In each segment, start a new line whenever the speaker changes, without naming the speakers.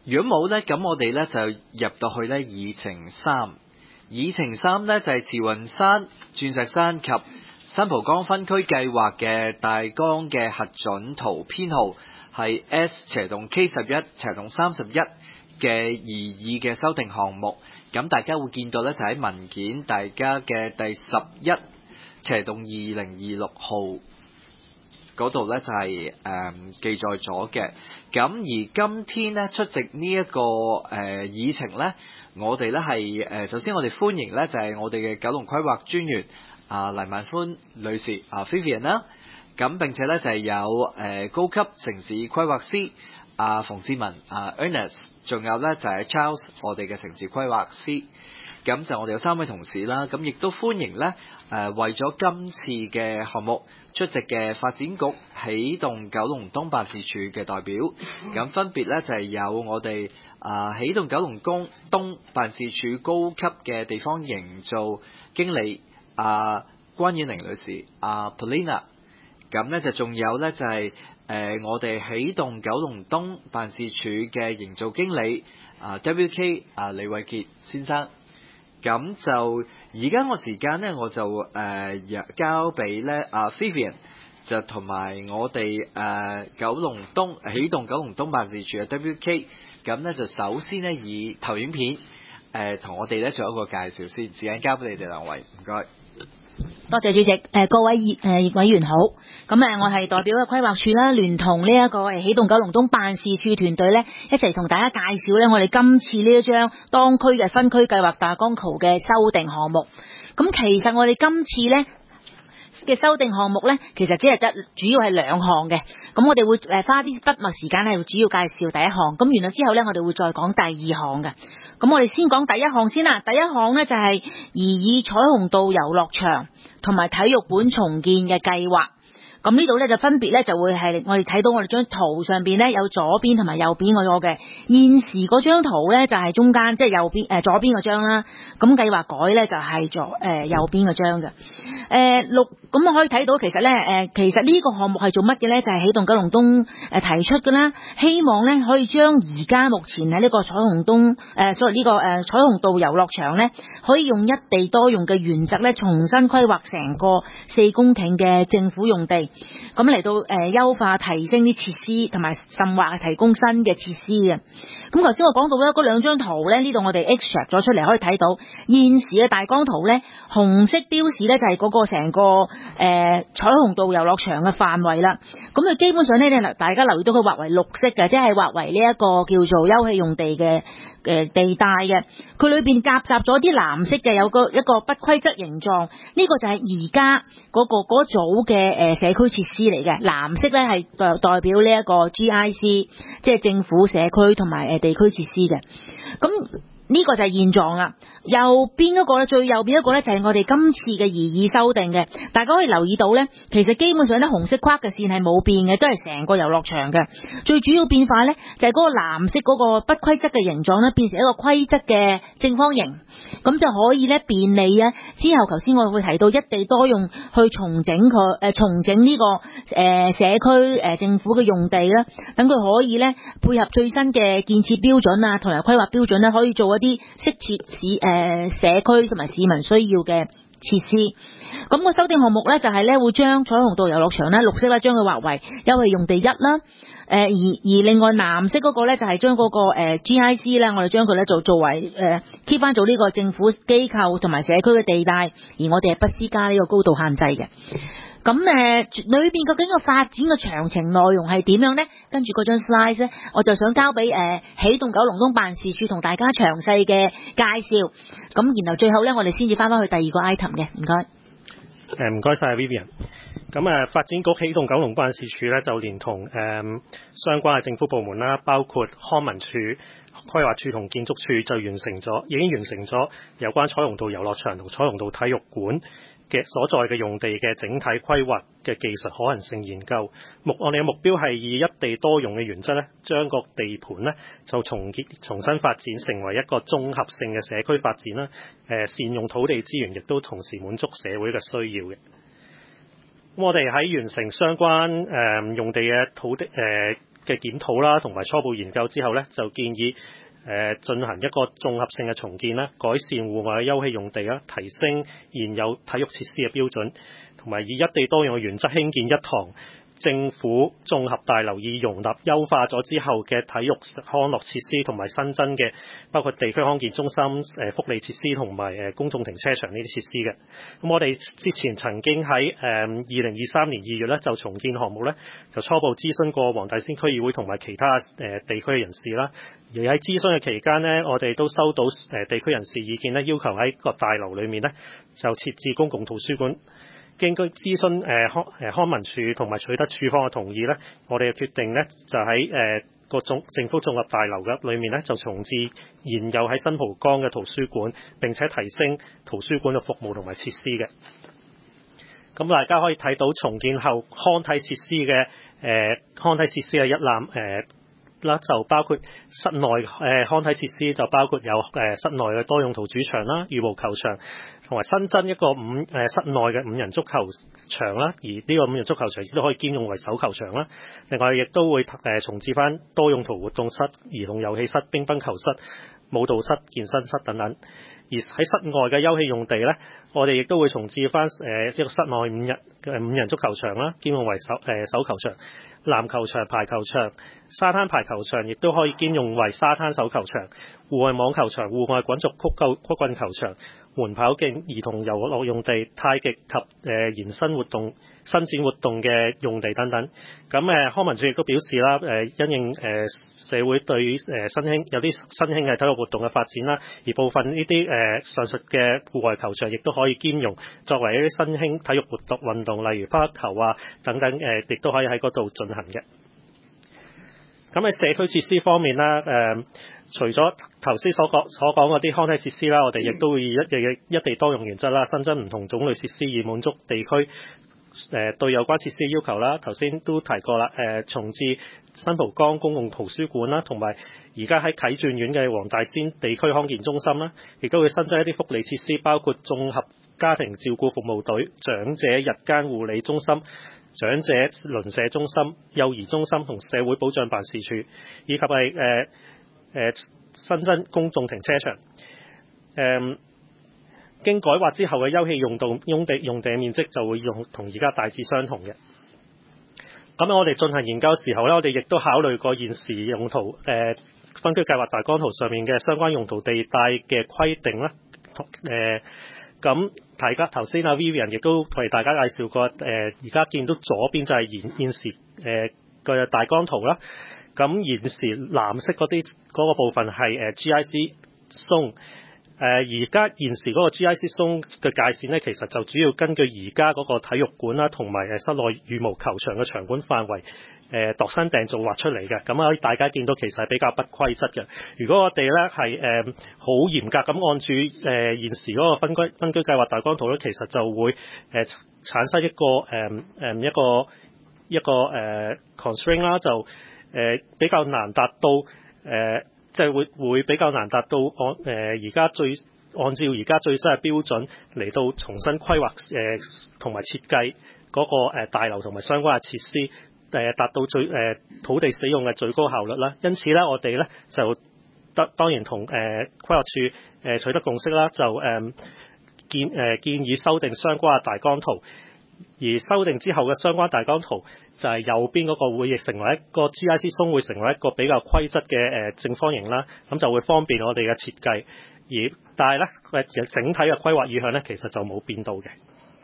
如果冇咧，咁我哋咧就入到去咧議程3。議程3咧就係慈雲山、鑽石山及新蒲崗分區計劃嘅大綱嘅核准圖編號係 S/K11/31嘅擬議嘅修訂項目。咁大家會見到咧就喺文件大家嘅第11/2026號嗰度咧就係記載咗嘅。咁而今天咧出席呢一個議程咧，我哋咧係首先我哋歡迎咧就係我哋嘅九龍規劃專員黎萬寬女士Vivian 啦。咁並且咧就係有高級城市規劃師馮志文Ernest， 仲有咧就係 Charles 我哋嘅城市規劃師。咁就我哋有3位同事啦，咁亦都歡迎咧為咗今次嘅項目出席嘅發展局起動九龍東辦事處嘅代表，咁分別咧就係有我哋起動九龍東辦事處高級嘅地方營造經理關婉玲女士Paulina， 咁咧就仲有咧就係我哋起動九龍東辦事處嘅營造經理WK 李偉傑先生。咁就而家個時間咧，我就交俾咧Vivian， 就同埋我哋九龍東起動九龍東辦事處嘅 WK， 咁咧就首先咧以投影片同我哋咧做一個介紹先。時間交俾你哋兩位，唔該。
多謝主席，各位委員好。咁我係代表嘅規劃處啦，聯同呢一個起動九龍東辦事處團隊咧，一齊同大家介紹咧我哋今次呢一張當區嘅分區計劃大綱圖嘅修訂項目。咁其實我哋今次咧嘅修訂項目咧，其實只係主要係2項嘅。咁我哋會花啲筆墨時間咧，主要介紹第一項。咁完咗之後咧，我哋會再講第2項嘅。咁我哋先講第一項先啦。第一項咧就係擬議彩虹道遊樂場同埋體育館重建嘅計劃。咁呢度咧就分別咧就會係我哋睇到我哋張圖上邊咧有左邊同埋右邊嗰個嘅。現時嗰張圖咧就係中間即係右邊左邊嗰張啦。咁計劃改咧就係右邊嗰張嘅。咁我可以睇到其實咧其實呢個項目係做乜嘅咧？就係起動九龍東提出嘅啦，希望咧可以將而家目前喺呢個彩虹東彩虹道遊樂場咧，可以用一地多用嘅原則咧，重新規劃成個4公頃嘅政府用地。咁嚟到優化提升啲設施，同埋甚或係提供新嘅設施嘅。咁頭先我講到咧嗰2張圖咧，呢度我哋 extract 咗出嚟，可以睇到現時嘅大綱圖咧，紅色標示咧就係嗰個成個彩虹道遊樂場嘅範圍啦。咁佢基本上咧，大家留意到佢劃為綠色嘅，即係劃為呢一個叫做休憩用地嘅地帶嘅。佢裏邊夾雜咗啲藍色嘅，有一個不規則形狀，呢個就係而家嗰組嘅社區設施嚟嘅。藍色咧係代表呢一個 GIC， 即係政府社區同埋地區設施嘅。咁呢個就係現狀啦。右邊嗰個咧，最右邊一個咧就係我哋今次嘅擬議修訂嘅。大家可以留意到咧，其實基本上咧紅色框嘅線係冇變嘅，都係成個遊樂場嘅。最主要變化咧就係嗰個藍色嗰個不規則嘅形狀咧，變成一個規則嘅正方形，咁就可以咧便利啊。之後頭先我會提到一地多用去重整呢個社區政府嘅用地啦，等佢可以咧配合最新嘅建設標準啊，同埋規劃標準咧，可以做一啲適切社區同埋市民需要嘅設施。咁個修訂項目咧就係咧會將彩虹道遊樂場咧綠色咧將佢劃為休憩用地1啦。而另外藍色嗰個咧就係將嗰個GIC 咧，我哋將佢咧作為keep 翻做呢個政府機構同埋社區嘅地帶，而我哋係不施加呢個高度限制嘅。咁裏邊究竟個發展嘅詳情內容係點樣呢？跟住嗰張 slide 咧，我就想交俾起動九龍東辦事處同大家詳細嘅介紹。咁然後最後咧，我哋先至翻去第2個 item 嘅，唔該。
唔該晒 Vivian。咁發展局起動九龍辦事處咧，就連同相關嘅政府部門啦，包括康文署、規劃署同建築署，就已經完成咗有關彩虹道遊樂場同彩虹道體育館嘅所在嘅用地嘅整體規劃嘅技術可行性研究。我哋嘅目標係以一地多用嘅原則咧，將個地盤咧就重新發展成為一個綜合性嘅社區發展啦。善用土地資源，亦都同時滿足社會嘅需要嘅。我哋喺完成相關用地嘅土地嘅嘅檢討啦，同埋初步研究之後咧，就建議進行一個綜合性嘅重建啦，改善戶外嘅休憩用地啦，提升現有體育設施嘅標準，同埋以一地多用嘅原則興建一堂政府綜合大樓，以容納優化咗之後嘅體育康樂設施，同埋新增嘅包括地區康健中心、福利設施同埋公眾停車場呢啲設施嘅。咁我哋之前曾經喺2023年2月咧就重建項目咧就初步諮詢過黃大仙區議會同埋其他地區嘅人士啦。而喺諮詢嘅期間呢，我哋都收到地區人士意見咧，要求喺個大樓裏面咧就設置公共圖書館。經過諮詢康文署同埋取得署方嘅同意咧，我哋嘅決定咧就喺個政府綜合大樓嘅裏面咧就重置現有喺新蒲崗嘅圖書館，並且提升圖書館嘅服務同埋設施嘅。咁大家可以睇到重建後康體設施嘅一覽啦，就包括室內康體設施，就包括有室內嘅多用途主場啦、羽毛球場，同埋新增一個室內嘅5人足球場啦。而呢個5人足球場亦都可以兼用為手球場啦。另外亦都會重置翻多用途活動室、兒童遊戲室、乒乓球室、舞蹈室、健身室等等。而喺室外嘅休憩用地咧，我哋亦都會重置翻一個室內5人足球場啦，兼用為手球場。籃球場、排球場、沙灘排球場亦都可以兼用為沙灘手球場、戶外網球場、戶外滾軸曲棍球場、緩跑徑、兒童遊樂用地、太極及延伸活動、伸展活動嘅用地等等。咁康文署亦都表示啦，因應社會對於有啲新興嘅體育活動嘅發展啦，而部分呢啲上述嘅戶外球場亦都可以兼容作為一啲新興體育運動，例如拋球啊等等，亦都可以喺嗰度進行嘅。咁喺社區設施方面啦，除咗頭先所講嗰啲康體設施啦，我哋亦都會以一地多用原則啦，新增唔同種類設施，以滿足地區對有關設施嘅要求啦。頭先都提過啦，重置新蒲崗公共圖書館啦，同埋而家喺啟鑽苑嘅黃大仙地區康健中心啦，亦都會新增一啲福利設施，包括綜合家庭照顧服務隊、長者日間護理中心、長者鄰舍中心、幼兒中心同社會保障辦事處，以及係新增公眾停車場。經改劃之後嘅休憩用地面積就會同而家大致相同嘅。咁我哋進行研究嘅時候咧，我哋亦都考慮過現時用途分區計劃大綱圖上面嘅相關用途地帶嘅規定啦。咁大家頭先阿 Vivian 亦都為大家介紹過，而家見到左邊就係現時嘅大綱圖啦。咁現時藍色嗰個部分係GIC zone。而家現時嗰個 GIC zone 嘅界線咧，其實就主要根據而家嗰個體育館啦，同埋室內羽毛球場嘅場館範圍，度身訂造畫出嚟嘅。咁大家見到其實係比較不規則嘅。如果我哋咧係好嚴格咁按住現時嗰個分區計劃大綱圖咧，其實就會產生一個constraint 啦，就比較難達到即係會比較難達到按照而家最新嘅標準嚟到重新規劃同埋設計嗰個大樓同埋相關嘅設施，達到土地使用嘅最高效率啦。因此咧，我哋咧就當然同規劃處取得共識啦，就建議修訂相關嘅大綱圖。而修訂之後嘅相關大綱圖就係右邊嗰個會成為一個 GIC zone， 會成為一個比較規則嘅正方形啦，咁就會方便我哋嘅設計。但係咧整體嘅規劃意向咧，其實就冇變到嘅。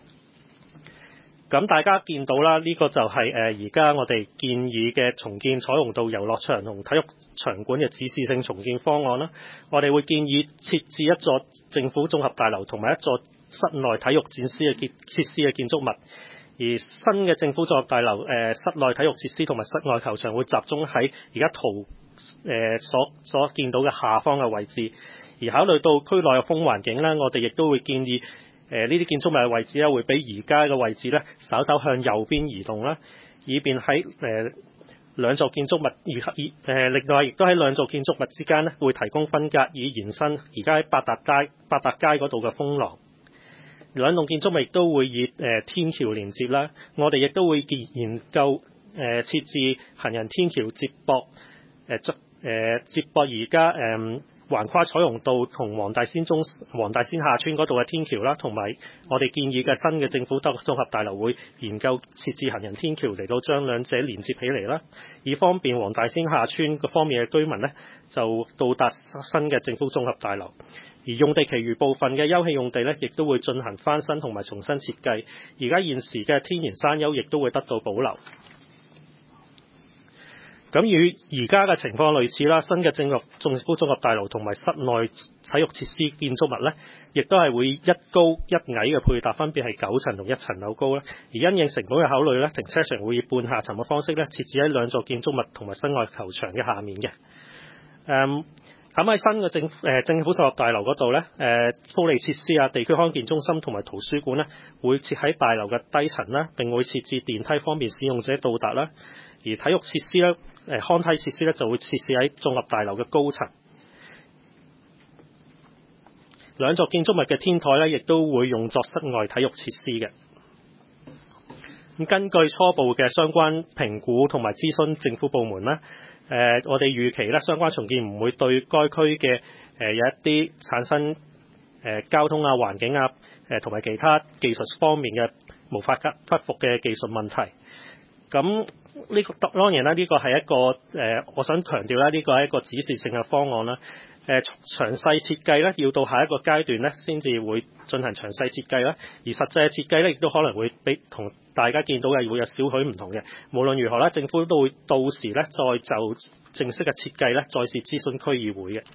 咁大家見到啦，呢個就係而家我哋建議嘅重建彩虹道遊樂場同體育場館嘅指示性重建方案啦。我哋會建議設置一座政府綜合大樓同埋一座室內體育展示嘅設施嘅建築物，而新嘅政府綜合大樓室內體育設施同埋室外球場會集中喺而家圖所見到嘅下方嘅位置。而考慮到區內嘅風環境咧，我哋亦都會建議呢啲建築物嘅位置咧，會比而家嘅位置咧稍稍向右邊移動啦，以便喺兩座建築物另外亦都喺兩座建築物之間咧會提供分隔，以延伸而家喺八達街嗰度嘅風廊。兩棟建築物亦都會以天橋連接啦。我哋亦都會研究設置行人天橋接駁而家橫跨彩虹道同黃大仙下村嗰度嘅天橋啦，同埋我哋建議嘅新嘅政府綜合大樓會研究設置行人天橋嚟到將兩者連接起嚟啦，以方便黃大仙下村嗰方面嘅居民呢就到達新嘅政府綜合大樓。而用地其餘部分嘅休憩用地呢，亦都會進行翻新同埋重新設計。而家現時嘅天然山丘亦都會得到保留。咁與而家嘅情況類似啦，新嘅政府綜合大樓同埋室內體育設施建築物呢，亦都係會一高一矮嘅配搭，分別係9層同1層樓高啦。而因應成本嘅考慮呢，停車場會以半下層嘅方式呢設置喺兩座建築物同埋室外球場嘅下面嘅。咁喺新嘅政府綜合大樓嗰度呢，福利設施啊、地區康健中心同埋圖書館呢，會設喺大樓嘅低層啦，並會設置電梯方便使用者到達啦。而體育設施呢，康體設施呢就會設置喺綜合大樓嘅高層。兩座建築物嘅天台呢，亦都會用作室外體育設施嘅。咁根據初步嘅相關評估同埋諮詢政府部門啦，我哋預期咧相關重建唔會對該區嘅有一啲產生交通啊、環境啊同埋其他技術方面嘅無法克服嘅技術問題。咁呢個當然啦，呢個係一個我想強調啦，呢個係一個指示性嘅方案啦。詳細設計咧，要到下一個階段咧，先至會進行詳細設計啦。而實際嘅設計咧，亦都可能會比同大家見到嘅會有少許唔同嘅。無論如何啦，政府都會到時咧再就正式嘅設計咧，再次諮詢區議會嘅。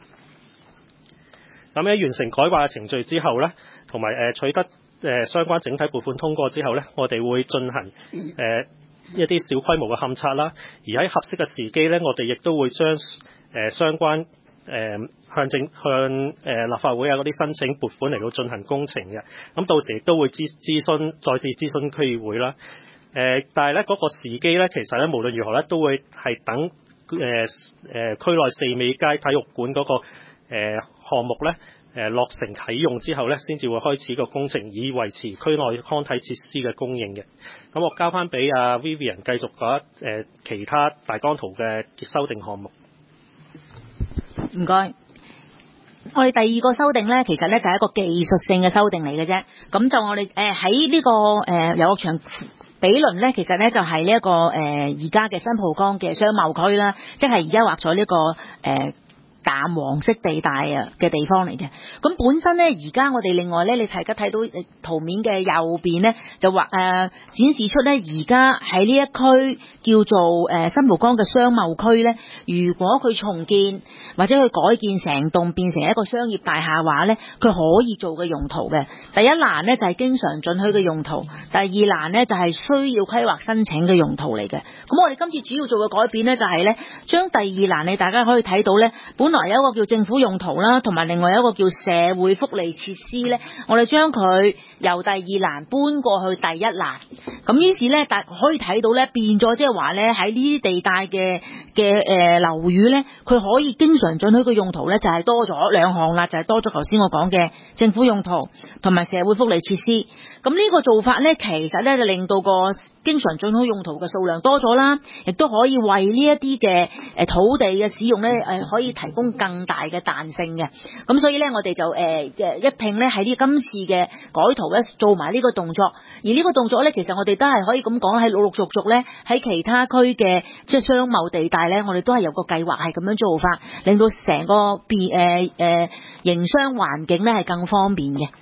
咁喺完成改劃嘅程序之後咧，同埋取得相關整體撥款通過之後咧，我哋會進行一啲小規模嘅勘測啦。而喺合適嘅時機咧，我哋亦都會將相關向立法會啊嗰啲申請撥款嚟到進行工程嘅。咁到時亦都會再次諮詢區議會啦。但係咧嗰個時機咧，其實咧無論如何咧，都會係等區內4美街體育館嗰個項目咧落成啟用之後咧，先至會開始個工程，以維持區內康體設施嘅供應嘅。咁我交翻俾阿 Vivian 繼續講其他大綱圖嘅修訂項目。
唔該。我哋第二個修訂咧，其實咧就係一個技術性嘅修訂嚟嘅啫。咁就我哋喺呢個遊樂場比鄰咧，其實咧就係呢一個而家嘅新蒲崗嘅商貿區啦，即係而家劃咗呢個淡黃色地帶嘅地方嚟嘅。咁本身咧，而家我哋另外咧，你大家睇到圖面嘅右邊咧，就展示出咧，而家喺呢一區叫做新蒲崗嘅商貿區咧，如果佢重建或者佢改建成棟變成一個商業大廈話咧，佢可以做嘅用途嘅。第一欄咧就係經常准許嘅用途，第二欄咧就係需要規劃申請嘅用途嚟嘅。咁我哋今次主要做嘅改變咧，就係咧將第二欄你大家可以睇到咧，本來有一個叫政府用途啦，同埋另外有一個叫社會福利設施咧，我哋將佢由第二欄搬過去第一欄。咁於是咧，可以睇到咧變咗，即係話咧喺呢啲地帶嘅樓宇咧，佢可以經常准許嘅用途咧就係多咗兩項啦，就係多咗頭先我講嘅政府用途同埋社會福利設施。咁呢個做法咧，其實咧就令到個經常准許用途嘅數量多咗啦，亦都可以為呢一啲嘅土地嘅使用咧可以提供更大嘅彈性嘅。咁所以咧，我哋就一併咧喺今次嘅改圖咧做埋呢個動作。而呢個動作咧，其實我哋都係可以咁講，係陸陸續續咧喺其他區嘅即係商貿地帶咧，我哋都係有個計劃係咁樣做法，令到成個營商環境咧係更方便嘅。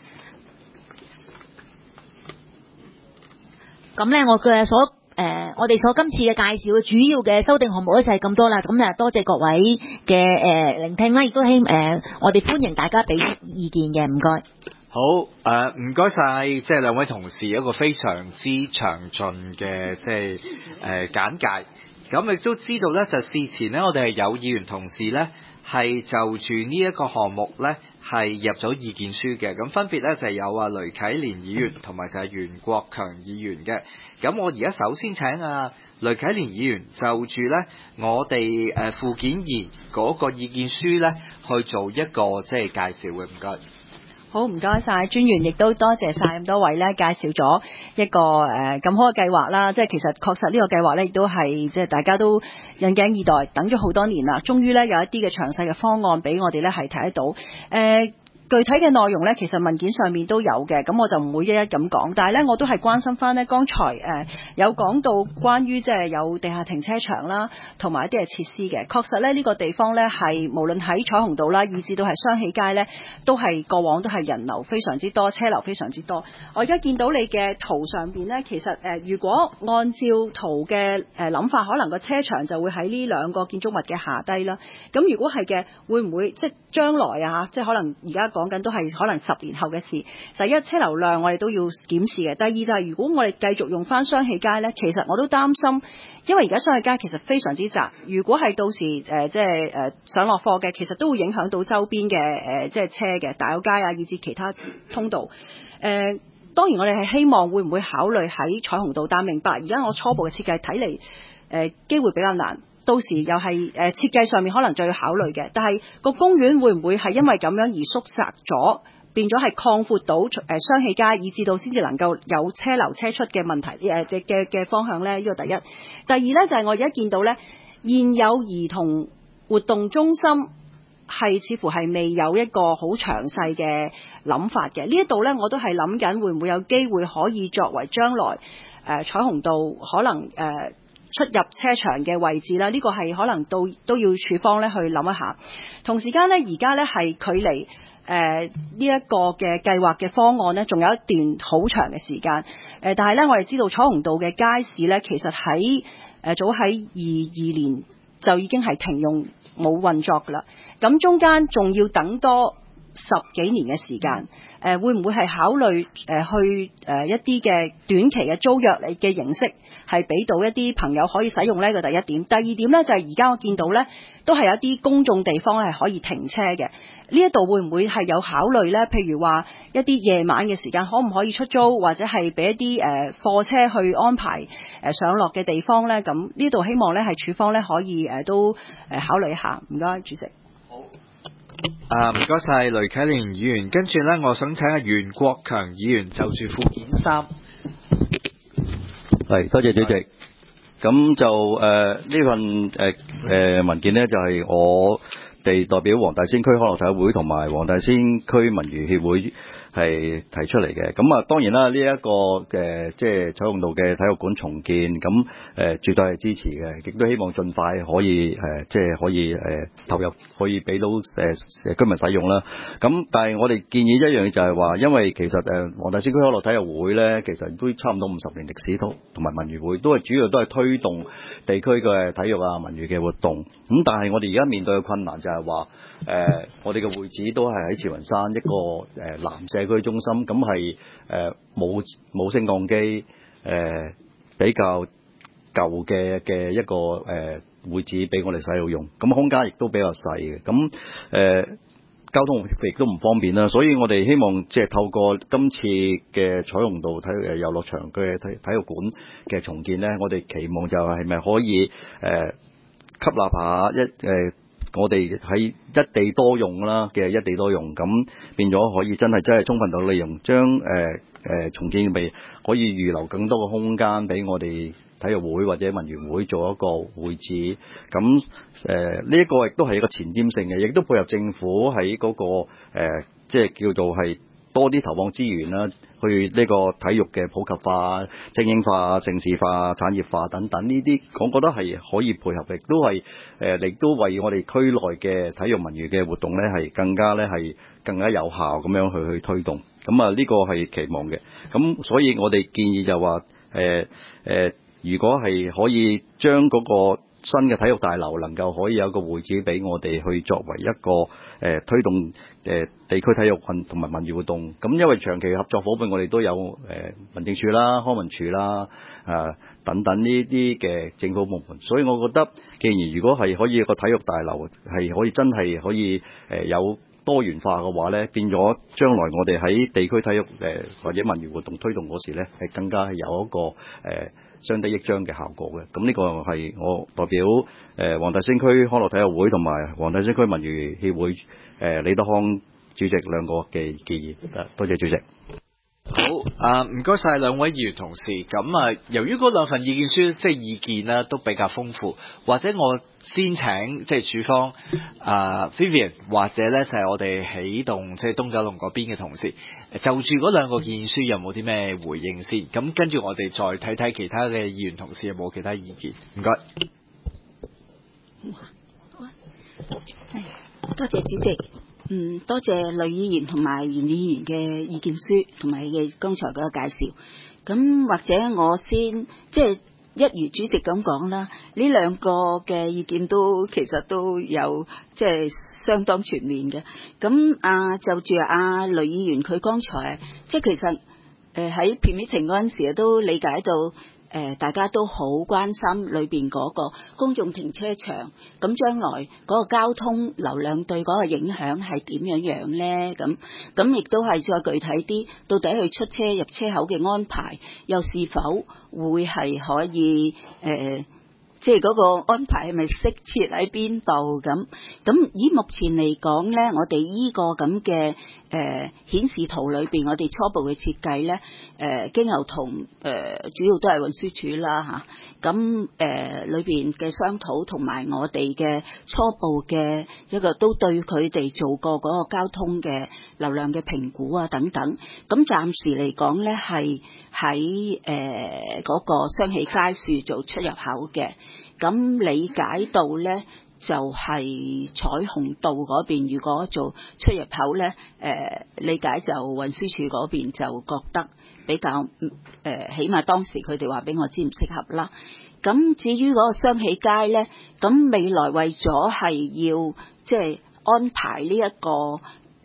咁咧，我哋所今次嘅介紹嘅主要嘅修訂項目咧就係咁多啦。咁多謝各位嘅聆聽啦，亦都我哋歡迎大家俾意見嘅，唔該。
好，唔該晒，即係兩位同事一個非常之詳盡嘅即係簡介。咁亦都知道咧，就事前咧，我哋係有議員同事咧係就住呢一個項目咧係入咗意見書嘅。咁分別咧就係有雷啟蓮議員同埋就係袁國強議員嘅。咁我而家首先請雷啟蓮議員就住咧我哋附件2嗰個意見書咧去做一個即係介紹嘅，唔該。
好，唔該晒專員，亦都多謝晒咁多位咧介紹咗一個咁好嘅計劃啦。即係其實確實呢個計劃咧，亦都係即係大家都引頸以待，等咗好多年啦。終於咧有一啲嘅詳細嘅方案俾我哋咧係睇得到。具體嘅內容呢，其實文件上面都有嘅，咁我就唔會一一咁講。但係呢，我都係關心翻呢，剛才有講到關於即係有地下停車場啦，同埋一啲嘅設施嘅。確實呢，呢個地方呢，係無論喺彩虹道啦，以至到係雙喜街呢，都係過往都係人流非常之多，車流非常之多。我而家見到你嘅圖上邊呢，其實如果按照圖嘅諗法，可能個車場就會喺呢兩個建築物嘅下低啦。咁如果係嘅，會唔會即係將來啊？即係可能而家講緊都係可能10年後嘅事。第一，車流量我哋都要檢視嘅。第二就係如果我哋繼續用翻雙喜街呢，其實我都擔心，因為而家雙喜街其實非常之窄。如果係到時上落貨嘅，其實都會影響到周邊嘅即係車嘅大有街啊，以至其他通道。當然我哋係希望會唔會考慮喺彩虹道，但明白而家我初步嘅設計睇嚟機會比較難。到時又係設計上面可能就要考慮嘅，但係個公園會唔會係因為咁樣而縮窄咗，變咗係擴闊到雙喜街，以至到先至能夠有車流車出嘅問題嘅方向呢？呢個第一。第二呢，就係我而家見到呢，現有兒童活動中心係似乎係未有一個好詳細嘅諗法嘅。呢一度呢，我都係諗緊會唔會有機會可以作為將來彩虹道可能出入車場嘅位置啦，呢個係可能都要署方咧去諗一下。同時間呢，而家呢係距離呢一個嘅計劃嘅方案呢，仲有一段好長嘅時間。但係呢，我哋知道彩虹道嘅街市呢，其實喺早喺22年就已經係停用冇運作㗎啦。咁中間仲要等多10幾年嘅時間。會唔會係考慮去一啲嘅短期嘅租約嘅形式，係俾到一啲朋友可以使用呢？個第一點。第二點呢，就係而家我見到呢，都係有一啲公眾地方係可以停車嘅。呢一度會唔會係有考慮呢？譬如話一啲夜晚嘅時間，可唔可以出租，或者係俾一啲貨車去安排上落嘅地方呢？咁呢度希望呢係署方呢可以都考慮一下。唔該，主席。
唔該晒雷啟蓮議員，跟住呢，我想請阿袁國強議員就住附件3。
係，多謝主席。咁就呢份文件呢，就係我哋代表黃大仙區康樂體育會同埋黃大仙區文娛協會係提出嚟嘅。咁啊，當然啦，呢一個嘅即係彩虹道嘅體育館重建，咁絕對係支持嘅，亦都希望盡快可以即係可以投入，可以俾到居民使用啦。咁但係我哋建議一樣嘢就係話，因為其實黃大仙區康樂體育會咧，其實都差唔多50年歷史，同埋文娛會都係主要都係推動地區嘅體育啊文娛嘅活動。咁但係我哋而家面對嘅困難就係話，我哋嘅會址都係喺慈雲山一個南社區中心，咁係冇升降機，比較舊嘅一個會址俾我哋使用，咁空間亦都比較細嘅，咁交通亦都唔方便啦，所以我哋希望即係透過今次嘅彩虹道遊樂場嘅體育館嘅重建呢，我哋期望就係咪可以吸納下我哋喺一地多用啦嘅一地多用，咁變咗可以真係充分到利用，將重建可以預留更多嘅空間俾我哋體育會或者文娛會做一個會址。咁呢一個亦都係一個前瞻性嘅，亦都配合政府喺嗰個即係叫做係多啲投放資源啦，去呢個體育嘅普及化、精英化、城市化、產業化等等呢啲，我覺得係可以配合，亦都係亦都為我哋區內嘅體育文娛嘅活動咧係更加有效咁樣去推動。咁啊呢個係期望嘅。咁所以我哋建議就話如果係可以將嗰個新嘅體育大樓能夠可以有一個會址俾我哋去作為一個推動地區體育同埋文娛活動。咁因為長期合作伙伴我哋都有民政處啦、康文署啦等等呢啲嘅政府部門，所以我覺得既然如果係可以一個體育大樓係可以真係可以有多元化嘅話咧，變咗將來我哋喺地區體育或者文娛活動推動嗰時咧，係更加係有一個相得益彰嘅效果嘅。咁呢個係我代表黃大仙區康樂體育會同埋黃大仙區文娛協會李德康主席兩個嘅建議。多謝主席。
好，唔該晒兩位議員同事。咁由於嗰兩份意見書即係意見啦，都比較豐富，或者我先請即係主方Vivian 或者咧就係我哋起動即係東九龍嗰邊嘅同事，就住嗰兩個意見書有冇啲咩回應先？咁跟住我哋再睇睇其他嘅議員同事有冇其他意見。唔該。
多謝主席。多謝呂議員同埋袁議員嘅意見書同埋嘅剛才嗰個介紹。咁或者我先即係一如主席咁講啦，呢兩個嘅意見都其實都有即係相當全面嘅。咁就住呂議員佢剛才即係其實喺片面情嗰陣時都理解到。大家都好關心裏邊嗰個公眾停車場，咁將來嗰個交通流量對嗰個影響係點樣呢？咁亦都係再具體啲，到底佢出車入車口嘅安排，又是否會係可以即係嗰個安排係咪適切喺邊度咁？以目前嚟講呢，我哋呢個咁嘅顯示圖裏邊，我哋初步嘅設計呢，經由同主要都係運輸署啦嚇，裏邊嘅商討同埋我哋嘅初步嘅一個都對佢哋做過嗰個交通嘅流量嘅評估啊等等。咁暫時嚟講呢，係喺嗰個雙喜街樹做出入口嘅。咁理解到呢，就係彩虹道嗰邊，如果做出入口呢，理解就運輸署嗰邊就覺得比較起碼當時佢哋話俾我知唔適合啦。咁至於嗰個雙喜街呢，咁未來為咗係要即係安排呢一個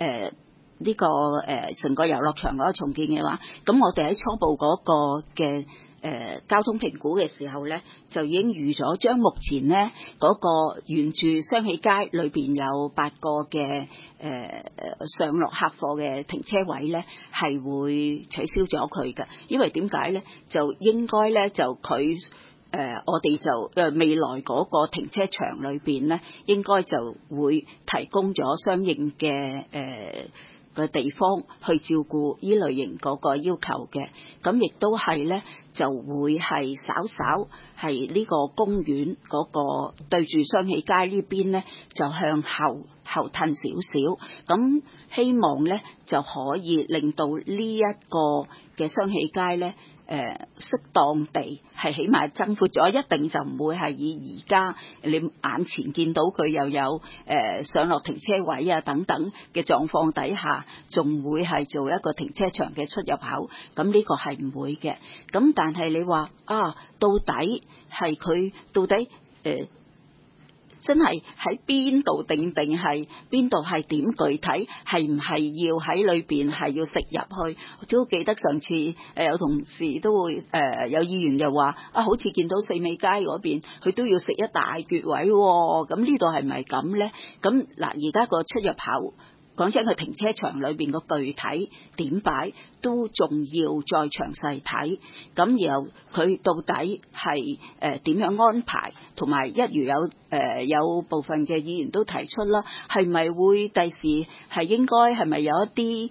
成個遊樂場嗰個重建嘅話，咁我哋喺初步嗰個嘅交通評估嘅時候呢，就已經預咗將目前呢嗰個沿住雙喜街裏邊有8個嘅上落客貨嘅停車位呢，係會取消咗佢嘅。因為點解呢？就應該呢，就佢我哋就未來嗰個停車場裏邊呢，應該就會提供咗相應嘅嘅地方去照顧呢類型嗰個要求嘅。咁亦都係呢，就會係稍稍係呢個公園嗰個對住雙喜街呢邊呢，就向後褪少少。咁希望呢，就可以令到呢一個嘅雙喜街呢，適當地係起碼增闊咗，一定就唔會係以而家你眼前見到佢又有上落停車位啊等等嘅狀況底下，仲會係做一個停車場嘅出入口。咁呢個係唔會嘅。咁但係你話到底係佢到底真係喺邊度定係邊度係點具體係唔係要喺裏邊係要食入去？我都記得上次有同事都會有議員又話好似見到四美街嗰邊佢都要食一大橛位喎。咁呢度係咪咁呢？咁嗱，而家個出入口講真，佢停車場裏邊個具體點擺都仲要再詳細睇。咁然後佢到底係點樣安排，同埋一如有部分嘅議員都提出啦，係咪會第時係應該係咪有一啲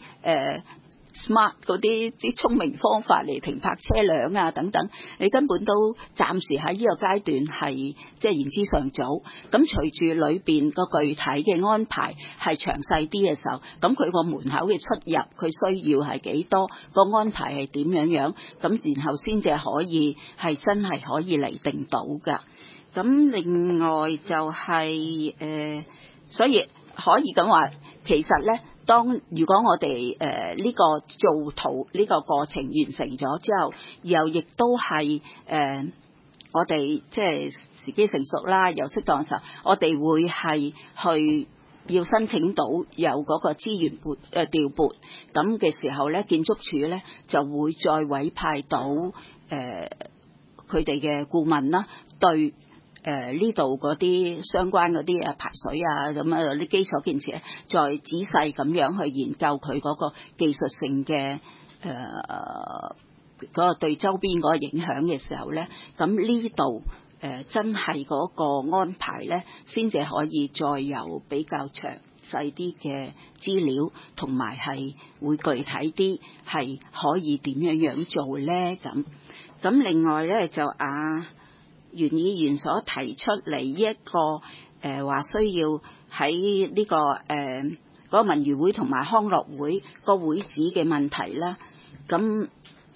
smart 嗰啲聰明方法嚟停泊車輛啊等等，你根本都暫時喺呢個階段係即係言之尚早。咁隨住裏邊個具體嘅安排係詳細啲嘅時候，咁佢個門口嘅出入佢需要係幾多，個安排係點樣，咁然後先至可以係真係可以嚟定到㗎。咁另外就係所以可以咁話，其實呢。如果我哋呢個做圖呢個過程完成咗之後，又亦都係我哋即係時機成熟啦，又適當嘅時候，我哋會係去要申請到有嗰個資源調撥，咁嘅時候呢，建築署呢就會再委派到佢哋嘅顧問啦，對呢度嗰啲相關嗰啲排水啊咁啲基礎建設，再仔細咁樣去研究佢嗰個技術性嘅嗰個對周邊嗰個影響嘅時候咧，咁呢度真係嗰個安排咧，先至可以再有比較長細啲嘅資料，同埋係會具體啲，係可以點樣做咧咁另外咧就袁議員所提出嚟一個話需要喺呢個嗰個文娛會同埋康樂會個會址嘅問題啦，咁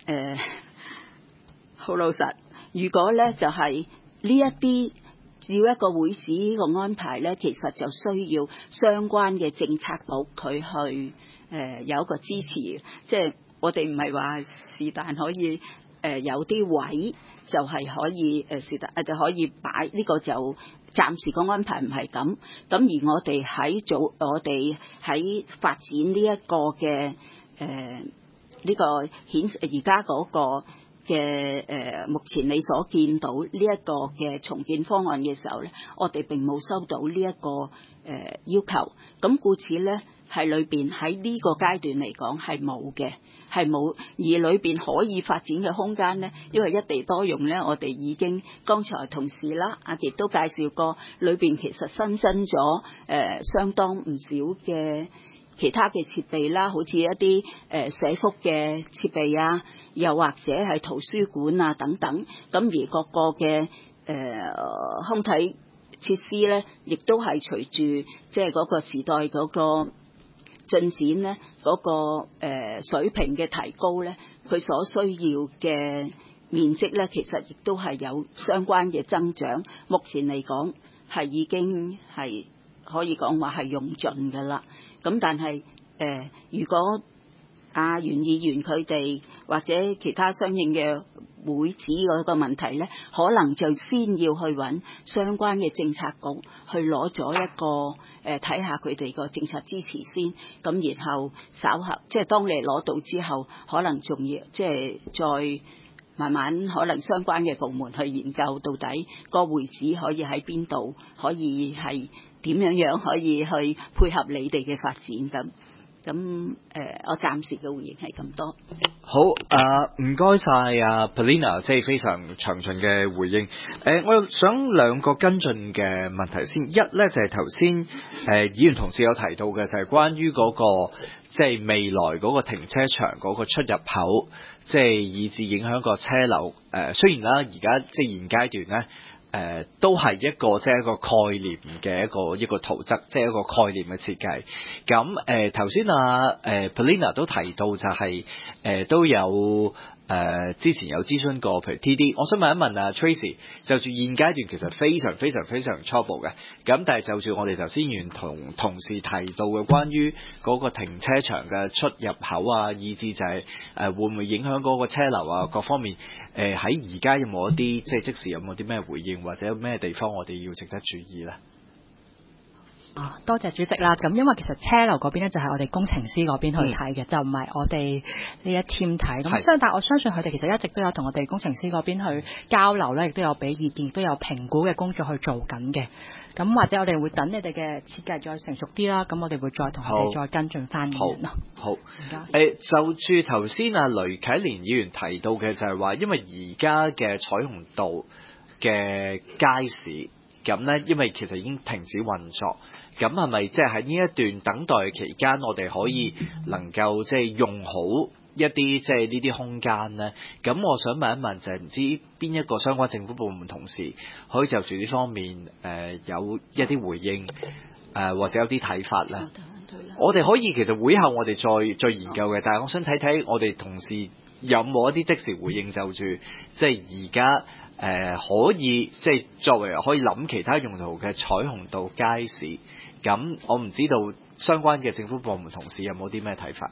好老實，如果咧就係呢一啲要一個會址個安排咧，其實就需要相關嘅政策局佢去有一個支持，即係我哋唔係話是但可以有啲位就係可以是但就可以擺呢個，就暫時個安排唔係咁。咁而我哋喺發展呢一個嘅呢個顯而家嗰個嘅目前你所見到呢一個嘅重建方案嘅時候咧，我哋並冇收到呢一個要求。咁故此咧，係裏邊喺呢個階段嚟講係冇嘅，係冇。而裏邊可以發展嘅空間咧，因為一地多用咧，我哋已經剛才同事啦，亦都介紹過，裏邊其實新增咗相當唔少嘅其他嘅設備啦，好似一啲社福嘅設備啊，又或者係圖書館啊等等。咁而各個嘅康體設施咧，亦都係隨住即係嗰個時代嗰個進展咧，嗰個水平嘅提高咧，佢所需要嘅面積咧，其實亦都係有相關嘅增長。目前嚟講係已經係可以講話係用盡㗎啦。咁但係如果袁議員佢哋或者其他相應嘅會址嗰個問題咧，可能就先要去揾相關嘅政策局去攞咗一個睇下佢哋個政策支持先，咁然後稍後即係當你攞到之後，可能仲要即係再慢慢可能相關嘅部門去研究到底個會址可以喺邊度，可以係點樣可以去配合你哋嘅發展咁我暫時嘅回應係咁多。
好，唔該晒Polina， 即係非常詳盡嘅回應。我想兩個跟進嘅問題先。一咧就係頭先議員同事有提到嘅，就係關於嗰個即係未來嗰個停車場嗰個出入口，即係以致影響個車流。雖然啦，而家即係現階段咧。都係一個即係一個概念嘅一個圖則，即係一個概念嘅設計。咁頭先Polina 都提到就係都有之前有諮詢過，譬如 TD。我想問一問Tracy， 就住現階段其實非常非常非常初步嘅。咁但係就住我哋頭先原同事提到嘅關於嗰個停車場嘅出入口以至就係會唔會影響嗰個車流各方面，喺而家有冇一啲即時有冇啲咩回應？或者有咩地方我哋要值得注意呢？
多謝主席啦。咁因為其實車流嗰邊咧就係我哋工程師嗰邊去睇嘅，就唔係我哋呢一 team 睇。咁但我相信佢哋其實一直都有同我哋工程師嗰邊去交流咧，亦都有俾意見，亦都有評估嘅工作去做緊嘅。咁或者我哋會等你哋嘅設計再成熟啲啦，咁我哋會再同佢哋再跟進翻。
好，就住頭先雷啟蓮議員提到嘅就係話，因為而家嘅彩虹道嘅街市咁呢，因為其實已經停止運作，咁係咪即係喺呢一段等待期間，我哋可以能夠即係用好一啲即係呢啲空間呢？咁我想問一問，就係唔知邊一個相關政府部門同事可以就住呢方面有一啲回應或者有啲睇法呢？我哋可以其實會後我哋再研究嘅，但係我想睇睇我哋同事有冇一啲即時回應，就住即係而家。可以即係作為可以諗其他用途嘅彩虹道街市，咁我唔知道相關嘅政府部門同事有冇啲咩睇法？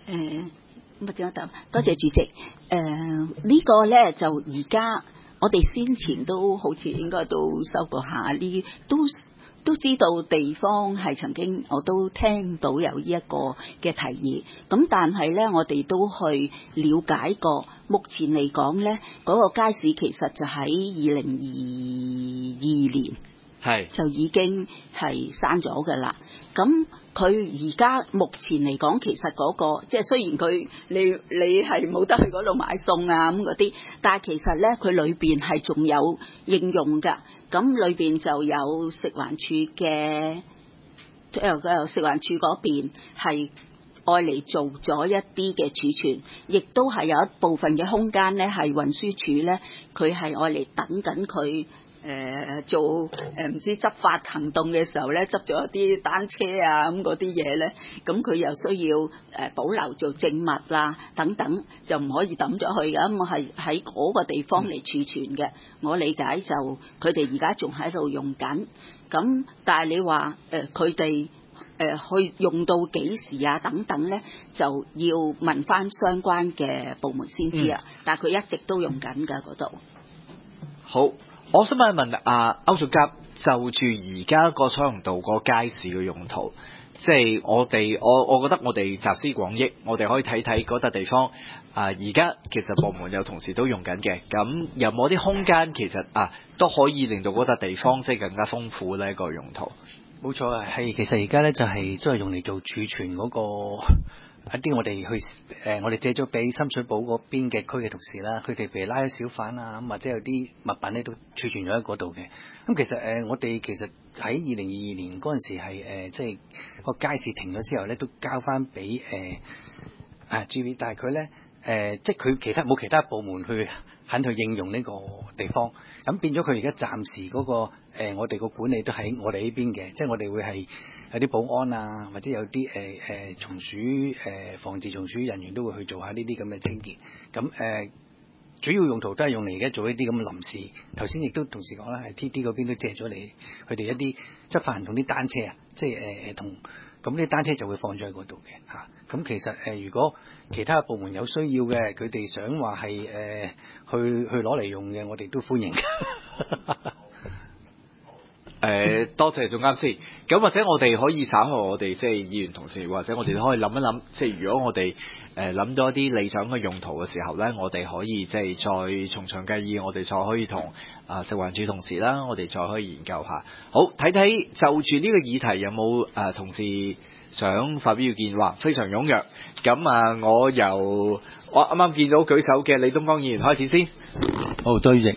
多謝主席。呢個咧就而家我哋先前都好似應該都收過下呢，都知道地方係曾經我都聽到有呢一個嘅提議，咁但係咧我哋都去了解過，目前嚟講咧嗰個街市其實就喺2022年就已經係閂咗㗎啦。咁佢而家目前嚟講，其實嗰個即係雖然佢你係冇得去嗰度買餸咁嗰啲，但係其實咧佢裏邊係仲有應用㗎。咁裏邊就有食環署嘅食環署嗰邊係愛嚟做咗一啲嘅儲存，亦都係有一部分嘅空間咧，係運輸署咧，佢係愛嚟等緊佢做唔知執法行動嘅時候咧，執咗一啲單車啊咁嗰啲嘢咧，咁佢又需要保留做證物啦等等，就唔可以抌咗去嘅，咁係喺嗰個地方嚟儲存嘅。我理解就佢哋而家仲喺度用緊，咁但係你話佢哋去用到幾時啊等等咧，就要問翻相關嘅部門先知啊。但係佢一直都用緊㗎嗰度。
好，我想問歐總監，就住而家個彩虹道個街市嘅用途，即係我覺得我哋集思廣益，我哋可以睇睇嗰笪地方而家其實部門有同事都用緊嘅，咁有冇啲空間其實都可以令到嗰笪地方即係更加豐富呢個用途？
冇錯啊，係其實而家咧就係都係用嚟做儲存嗰個一啲我哋借咗俾深水埗嗰邊嘅區嘅同事啦，佢哋譬如拉咗小販啊，咁或者有啲物品咧都儲存咗喺嗰度嘅。咁其實我哋其實喺2022年嗰陣時係即係個街市停咗之後咧，都交翻俾GV，但係佢咧即係佢冇其他部門去肯去應用呢個地方，咁變咗佢而家暫時嗰個我哋個管理都喺我哋呢邊嘅，即係我哋會係有啲保安啊，或者有啲松鼠防治松鼠人員都會去做下呢啲咁嘅清潔。咁主要用途都係用嚟而家做一啲咁嘅臨時。頭先亦都同時講啦，係 TD 嗰邊都借咗嚟佢哋一啲執法行動啲單車啊，即係咁啲單車就會放咗喺嗰度嘅嚇。咁其實如果其他部門有需要嘅，佢哋想話係去攞嚟用嘅，我哋都歡迎。
多謝總監先。咁或者我哋可以稍後我哋即係議員同事，或者我哋都可以諗一諗，即係如果我哋諗到一啲理想嘅用途嘅時候咧，我哋可以即係再從長計議，我哋再可以同食環署同事啦，我哋再可以研究下。好，睇睇就住呢個議題有冇同事想發表意見？話非常踴躍。咁我由我啱啱見到舉手嘅李東江議員開始先。
好，多謝。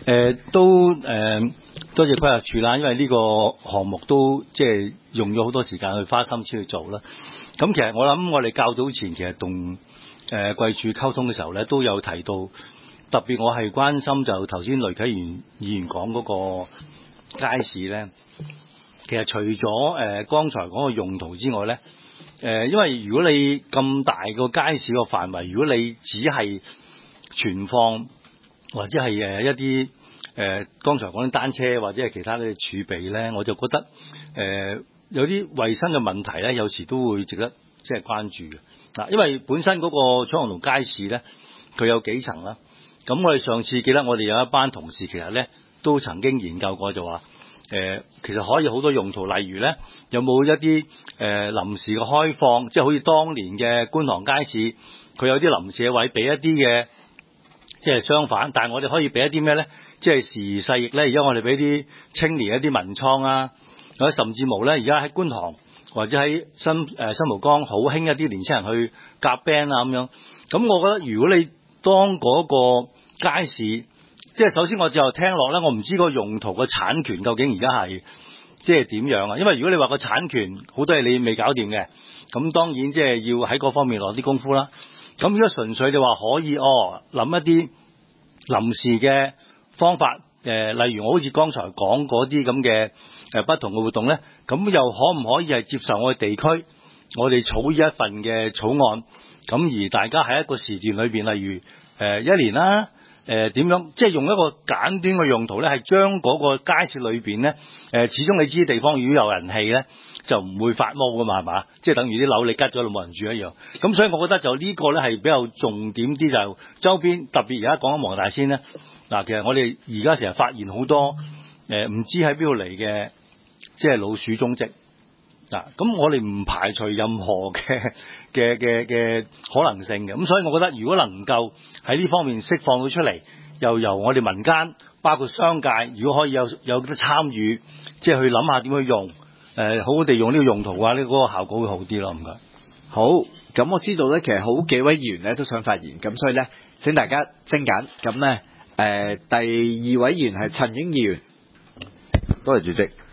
多謝規劃署啦，因為呢個項目都即係用咗好多時間去花心思去做啦。咁其實我諗我哋較早前其實同貴署溝通嘅時候咧，都有提到，特別我係關心就頭先雷啟元議員講嗰個街市咧，其實除咗剛才講個用途之外咧，因為如果你咁大個街市個範圍，如果你只係存放或者係一啲剛才講啲單車或者係其他嘅儲備咧，我就覺得有啲衞生嘅問題咧，有時都會值得即係關注嘅嗱。因為本身嗰個彩虹道街市咧，佢有幾層啦。咁我哋上次記得我哋有一班同事其實咧都曾經研究過，就話其實可以好多用途，例如咧有冇一啲臨時嘅開放，即係好似當年嘅觀塘街市，佢有啲臨時嘅位俾一啲嘅即係商販，但係我哋可以俾一啲咩咧？即係時移世易咧，而家我哋俾啲青年一啲文創啊，或者甚至無咧，而家喺觀塘或者喺新蒲崗好興一啲年輕人去夾 band 啊咁樣。咁我覺得如果你當嗰個街市，即係首先我就聽落咧，我唔知個用途個產權究竟而家係即係點樣啊？因為如果你話個產權好多嘢你未搞掂嘅，咁當然即係要喺嗰方面落啲功夫啦。咁如果純粹你話可以諗一啲臨時嘅方法，例如我好似剛才講嗰啲咁嘅不同嘅活動咧，咁又可唔可以係接受我哋地區，我哋草擬一份嘅草案，咁而大家喺一個時段裏邊，例如1年啦，點樣，即係用一個簡短嘅用途咧，係將嗰個街市裏邊咧，始終你知地方如果有人氣咧，就唔會發毛噶嘛，係嘛？即係等於啲樓你吉咗冇人住一樣。咁所以我覺得就呢個咧係比較重點啲，就周邊特別而家講緊黃大仙咧。嗱，其實我哋而家成日發現好多唔知喺邊度嚟嘅，即係老鼠蹤跡嗱。咁我哋唔排除任何嘅可能性嘅。咁所以我覺得如果能夠喺呢方面釋放到出嚟，又由我哋民間包括商界，如果可以有得參與，即係去諗下點去用，好好地用呢個用途嘅話，呢個效果會好啲咯。唔該。
好，咁我知道咧，其實好幾位議員咧都想發言，咁所以咧請大家精簡。咁咧第二位議員係陳英議員。
多謝主席。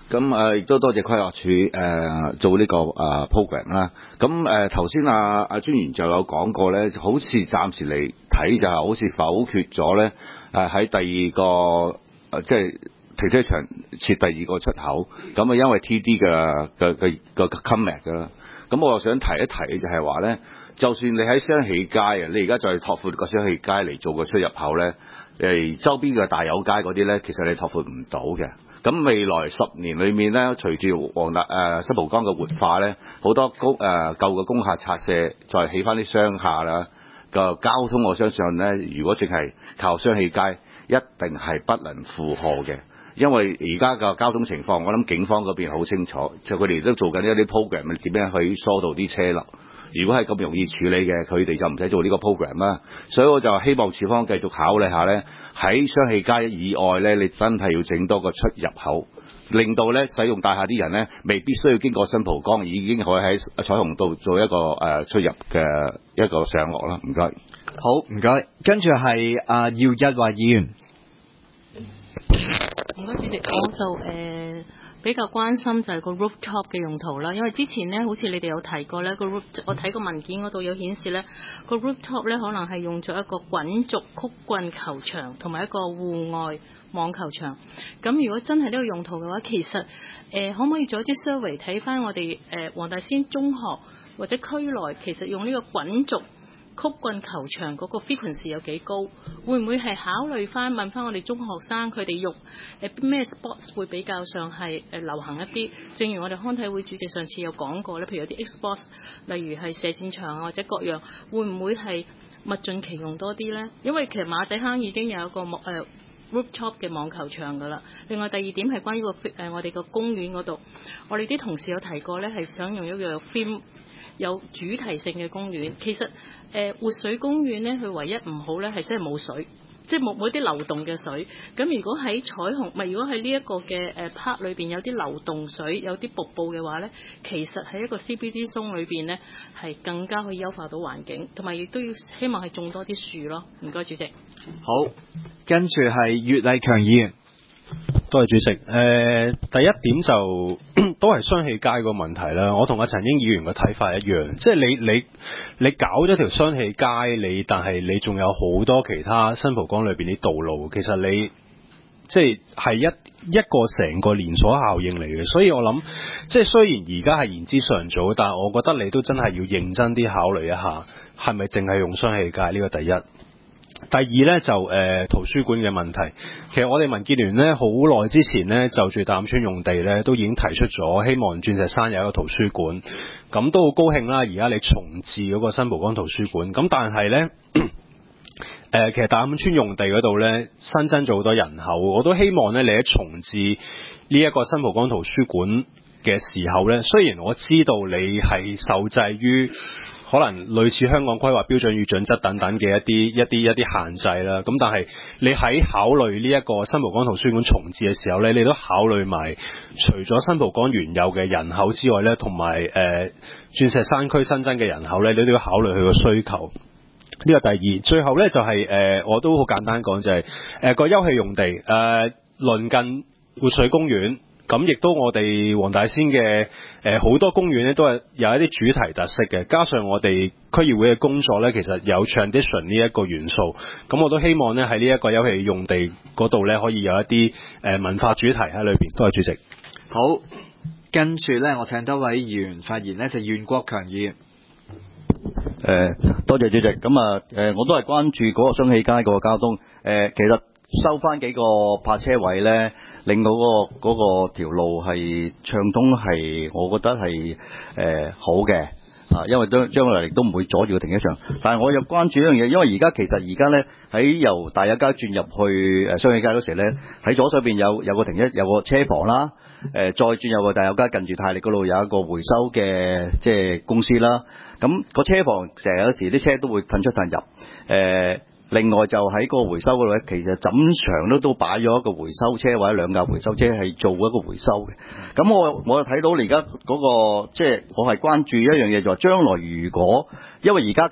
咁亦都多謝規劃署做呢個program 啦。咁頭先阿專員就有講過咧，好似暫時嚟睇就係好似否決咗咧喺第二個即係停車場設第二個出口。咁因為 TD 嘅 comment 㗎啦。咁我又想提一提就係話咧，就算你喺雙喜街啊，你而家再拓闊個雙喜街嚟做個出入口咧，周邊嘅大有街嗰啲咧，其實你拓闊唔到嘅。咁未來10年裏面咧，隨住新蒲崗嘅活化咧，好多舊嘅工廈拆卸，再起翻啲商廈啦個交通，我相信咧，如果淨係靠雙喜街，一定係不能負荷嘅。因為而家嘅交通情況，我諗警方嗰邊好清楚，就佢哋都做緊一啲 program，點樣去疏導啲車流。如果係咁容易處理嘅，佢哋就唔使做呢個 program 啦。所以我就希望署方繼續考慮下咧，喺雙喜街以外咧，你真係要整多個出入口，令到咧使用大廈啲人咧，未必需要經過新蒲崗，已經可以喺彩虹道做一個出入嘅一個上落啦。唔該。
好，唔該。跟住係姚日華議員。
唔該，主席，我就比較關心就係個 rooftop 嘅用途啦，因為之前呢，好似你哋有提過呢個 我睇個文件嗰度有顯示呢個 rooftop 呢可能係用咗一個滾軸曲棍球場同埋一個戶外網球場。咁如果真係呢個用途嘅話，其實可唔可以做一啲 survey 睇翻我哋黃大仙中學或者區內其實用呢個滾軸曲棍球場嗰個 frequency 有幾高？會唔會係考慮翻問翻我哋中學生佢哋用咩 sports 會比較上係流行一啲？正如我哋康體會主席上次有講過咧，譬如有啲 Xbox， 例如係射箭場啊或者各樣，會唔會係物盡其用多啲咧？因為其實馬仔坑已經有一個rooftop 嘅網球場㗎啦。另外第二點係關於我哋個公園嗰度，我哋啲同事有提過咧，係想用一個 theme 有主題性嘅公園。其實活水公園咧，佢唯一唔好咧係真係冇水，即係冇啲流動嘅水。咁如果喺彩虹如果喺呢一個嘅park 裏邊有啲流動水，有啲瀑布嘅話咧，其實喺一個 CBD zone 裏邊咧係更加可以優化到環境，同埋亦都要希望係種多啲樹咯。唔該，主席。
好，跟住係岳禮強議員。
多謝主席。第一點就都係雙喜街個問題啦。我同阿陳英議員嘅睇法一樣，即係你搞咗條雙喜街，但係你仲有好多其他新蒲崗裏邊啲道路，其實你即係一個成個連鎖效應嚟嘅。所以我諗，即係雖然而家係言之尚早，但係我覺得你都真係要認真啲考慮一下，係咪淨係用雙喜街呢個第一。第二呢，就圖書館嘅問題，其實我哋民建聯呢，好耐之前呢，就住大欖村用地呢，都已經提出咗希望鑽石山有一個圖書館，咁都好高興啦。而家你重置嗰個新蒲崗圖書館，咁但係呢，其實大欖村用地嗰度呢，新增咗好多人口，我都希望呢，你喺重置呢一個新蒲崗圖書館嘅時候呢，雖然我知道你係受制於可能類似香港規劃標準與準則等等嘅一啲限制啦，咁但係你喺考慮呢一個新蒲崗圖書館重置嘅時候咧，你都考慮埋除咗新蒲崗原有嘅人口之外咧，同埋鑽石山區新增嘅人口咧，你都要考慮佢個需求。呢個第二，最後咧就係我都好簡單講就係個休憩用地鄰近活水公園。咁亦都我哋黃大仙嘅好多公園咧，都係有一啲主題特色嘅，加上我哋區議會嘅工作咧，其實有 tradition 呢一個元素。咁我都希望咧喺呢一個休憩用地嗰度咧，可以有一啲文化主題喺裏邊。多謝主席。
好，跟住咧，我請多位議員發言咧，就袁國強議員。
多謝主席。咁我都係關注嗰個雙喜街嗰個交通。其實收翻幾個泊車位咧，令到嗰個條路係暢通，係我覺得係好嘅因為將來亦都唔會阻住個停車場。但係我又關注一樣嘢，因為而家咧喺由大有街轉入去雙喜街嗰時咧，喺左手邊有個車房啦，再轉入個大有街近住泰力嗰度有一個回收嘅即係公司啦。咁個車房成日有時啲車都會褪出褪入另外就喺個回收嗰度咧，其實整場都擺咗一個回收車或者兩架回收車係做一個回收嘅。咁我睇到你而家嗰個即係我係關注一樣嘢，就係將來如果因為而家其實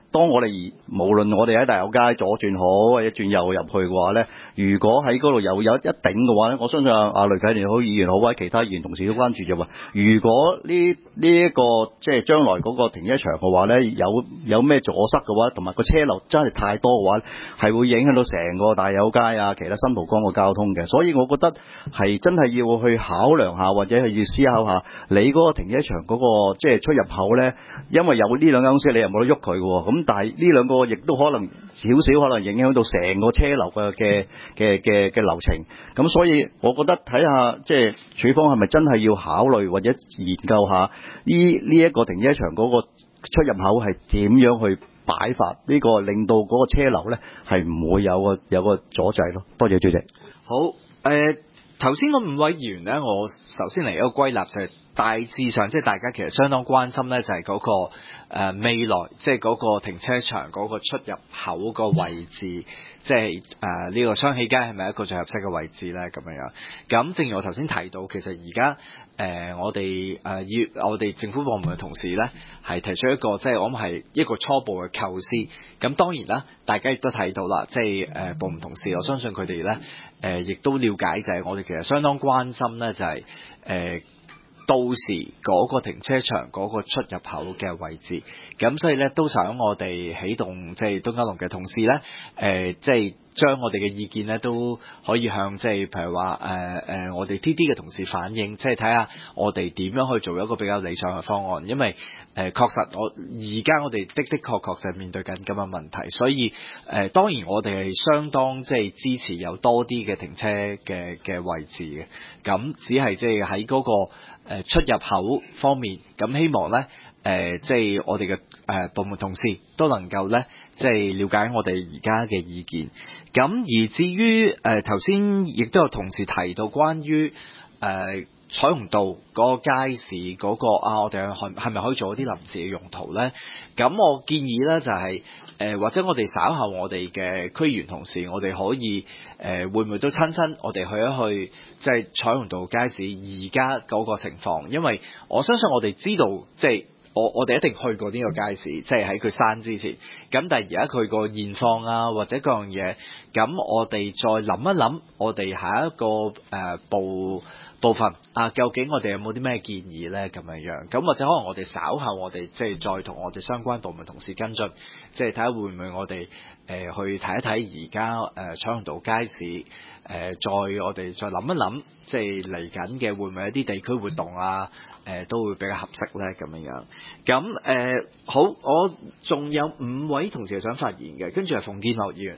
當我哋無論我哋喺大有街左轉好或者轉右入去嘅話咧，如果喺嗰度有一頂嘅話咧，我相信阿雷啟年好議員好或者其他議員同事都關注就話，如果呢一個即係將來嗰個停車場嘅話咧，有咩阻塞嘅話，同埋個車流真係太多嘅話，係會影響到成個大有街啊，其他新蒲崗嘅交通嘅。所以我覺得係真係要去考量下，或者係要思考下你嗰個停車場嗰個即係出入口咧，因為有呢兩間公司，你又冇得喐佢嘅喎。咁但係呢兩個亦都可能少少可能影響到成個車流嘅流程。咁所以我覺得睇下即係署方係咪真係要考慮或者研究下呢一個停車場嗰個出入口係點樣去擺法，呢個令到嗰個車流咧係唔會有個阻滯咯。多謝主席。
好，頭先嗰5位議員咧，我首先嚟一個歸納就係大致上，即係大家其實相當關心咧，就係嗰個未來，即係嗰個停車場嗰個出入口個位置，即係呢個雙喜街係咪一個最合適嘅位置咧？咁樣。咁正如我頭先提到，其實而家我哋政府部門嘅同事咧，係提出一個即係我諗係一個初步嘅構思。咁當然啦，大家亦都睇到啦，即係部門同事，我相信佢哋咧亦都了解，就係我哋其實相當關心咧，就係到時嗰個停車場嗰個出入口嘅位置，咁所以咧都想我哋起動即係東九龍嘅同事咧，即係將我哋嘅意見咧都可以向即係譬如話我哋 TD 嘅同事反映，即係睇下我哋點樣去做一個比較理想嘅方案，因為確實而家我哋的確就係面對緊咁嘅問題，所以當然我哋係相當即係支持有多啲嘅停車嘅位置嘅，咁只係即係喺嗰個出入口方面，咁希望咧即係我哋嘅部門同事都能夠咧即係了解我哋而家嘅意見。咁而至於頭先亦都有同事提到關於彩虹道嗰個街市嗰個我哋係咪可以做一啲臨時嘅用途咧？咁我建議咧就係或者我哋稍後我哋嘅區議員同事，我哋可以會唔會都親身我哋去一去即係彩虹道街市而家嗰個情況，因為我相信我哋知道即係我哋一定去過呢個街市，即係喺佢閂之前。咁但係而家佢個現況啊或者各樣嘢，咁我哋再諗一諗，我哋下一個部分究竟我哋有冇啲咩建議咧？咁樣，咁或者可能我哋稍後我哋即係再同我哋相關部門同事跟進，即係睇下會唔會我哋去睇一睇而家彩虹道街市我哋再諗一諗，即係嚟緊嘅會唔會有啲地區活動都會比較合適咧？咁樣。咁好，我仲有5位同事係想發言嘅，跟住係馮建樂議員。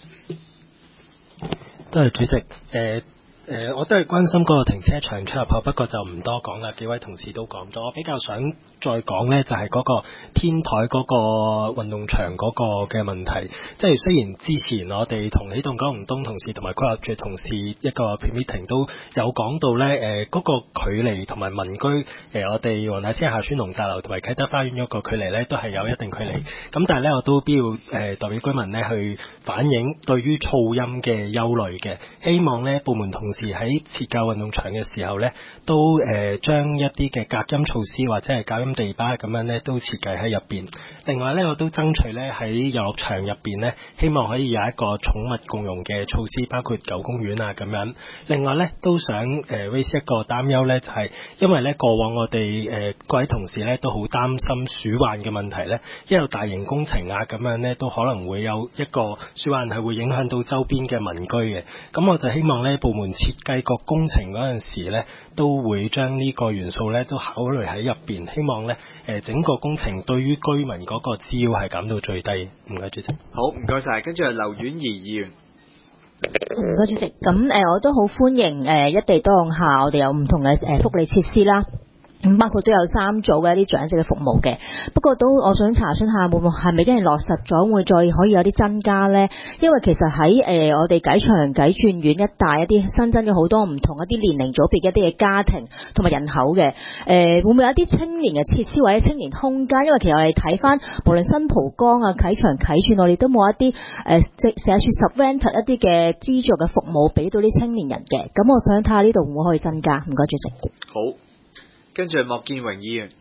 多謝主席。我都係關心嗰個停車場出入口，不過就唔多講啦。幾位同事都講咗，我比較想再講呢，就係嗰個天台嗰個運動場嗰個嘅問題。即係雖然之前我哋同起動九龍東同事同埋規劃署同事一個 meeting 都有講到呢，嗰個距離同埋民居我哋黃大仙下村農宅樓同埋啟德花園嗰個距離呢，都係有一定距離。咁但係呢，我都必要代表居民呢去反映對於噪音嘅憂慮嘅，希望呢部門同事喺設計運動場嘅時候咧，都將一啲嘅隔音措施或者係隔音地板咁樣咧，都設計喺入邊。另外咧，我都爭取咧喺遊樂場入邊咧，希望可以有一個寵物共用嘅措施，包括狗公園啊咁樣。另外咧，都想raise 一個擔憂咧，就係因為咧過往我哋各位同事咧都好擔心鼠患嘅問題咧，一有大型工程啊咁樣咧，都可能會有一個鼠患係會影響到周邊嘅民居嘅。咁我就希望咧部門設計個工程嗰陣時咧，都會將呢個元素咧都考慮喺入邊，希望咧整個工程對於居民嗰個滋擾係減到最低。唔該主席。
好，唔該晒。跟住係劉婉儀議員。
唔該主席。咁我都好歡迎一地多用下，我哋有唔同嘅福利設施啦。包括都有3組嘅一啲長者嘅服務嘅，不過都我想查詢下，會唔會係咪已經落實咗，會再可以有啲增加呢？因為其實喺我哋啟祥啟鑽苑一帶一啲新增咗好多唔同一啲年齡組別一啲嘅家庭同埋人口嘅，會唔會有一啲青年嘅設施或者青年空間？因為其實我哋睇翻無論新蒲崗啊、啟祥啟鑽，我哋都冇一啲社署 subvented 一啲嘅資助嘅服務俾到啲青年人嘅，咁我想睇下呢度會唔會可以增加？唔該主席。
好。跟住莫建榮議員。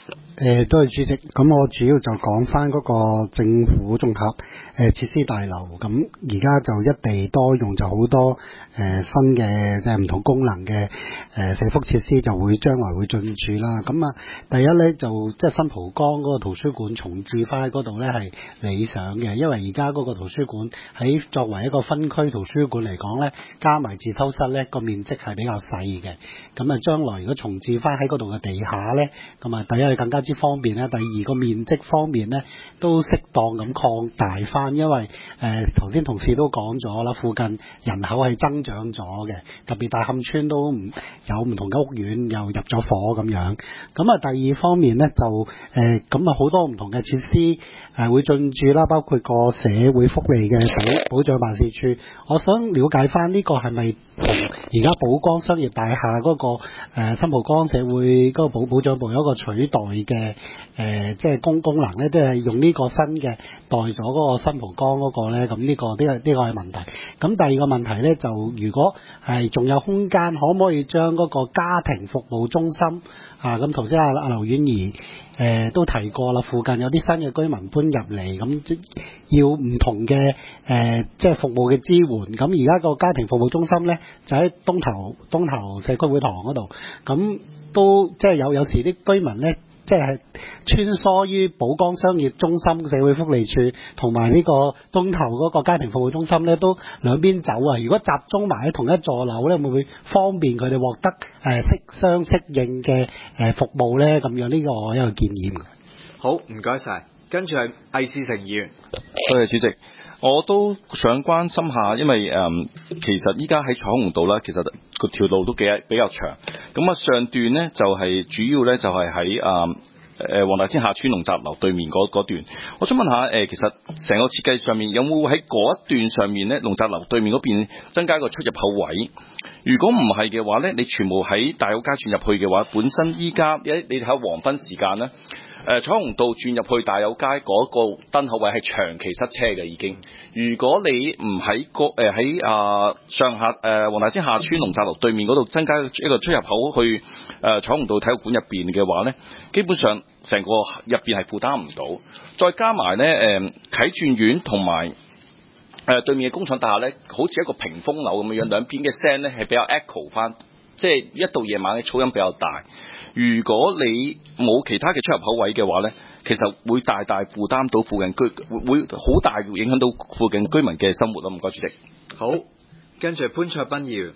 多謝主席。咁我主要就講翻嗰個政府綜合設施大樓。咁而家就一地多用，就好多新嘅即係唔同功能嘅社福設施就會將來會進駐啦。咁啊，第一咧就即係新蒲崗嗰個圖書館重置翻喺嗰度咧係理想嘅，因為而家嗰個圖書館喺作為一個分區圖書館嚟講咧，加埋自修室咧個面積係比較細嘅。咁啊，將來如果重置翻喺嗰度嘅地下咧，咁啊第一係更加之方便啦，第二個面積方面咧都適當咁擴大翻，因為頭先同事都講咗啦，附近人口係增長咗嘅，特別大磡村都有唔同嘅屋苑又入咗伙咁樣。咁啊第二方面咧就咁啊好多唔同嘅設施會進駐啦，包括個社會福利嘅保障辦事處。我想了解翻呢個係咪同而家寶崗商業大廈嗰個新蒲崗社會嗰個保障部有一個取代嘅即係功能咧，都係用呢個新嘅代咗嗰個新蒲崗嗰個咧。咁呢個係問題。咁第二個問題咧就如果係仲有空間，可唔可以將嗰個家庭服務中心咁頭先阿劉婉儀都提過啦，附近有啲新嘅居民搬入嚟，咁要唔同嘅即係服務嘅支援。咁而家個家庭服務中心咧就喺東頭社區會堂嗰度，咁都即係有時啲居民咧即係穿梭於寶崗商業中心社會福利處同埋呢個東頭嗰個家庭服務中心咧，都兩邊走啊。如果集中埋喺同一座樓咧，會唔會方便佢哋獲得相適應嘅服務咧？咁樣呢個我一個建議。
好，唔該晒。跟住係魏思成議員。
多謝主席。我都想關心下，因為其實依家喺彩虹道啦，其實個條路都比較長。咁啊上段呢，就係主要呢，就係喺黃大仙下村農宅樓對面嗰段。我想問下其實成個設計上面有冇喺嗰一段上面呢，農宅樓對面嗰邊增加個出入口位？如果唔係嘅話呢，你全部喺大澳街轉入去嘅話，本身依家你睇下黃昏時間呢。彩虹道轉入去大有街嗰個燈口位係長期塞車嘅已經。如果你唔喺上下黃大仙下村農宅樓對面嗰度增加一個出入口去彩虹道體育館入邊嘅話呢，基本上成個入邊係負擔唔到。再加埋呢啟鑽苑同埋對面嘅工廠大廈呢，好似一個屏風樓咁樣，兩邊嘅聲呢係比較 echo 翻，即係一到夜晚嘅噪音比較大。如果你冇其他嘅出入口位嘅話呢，其實會大大負擔到附近會好大影響到附近居民嘅生活咯。唔該，主席。
好，跟住潘卓斌議員。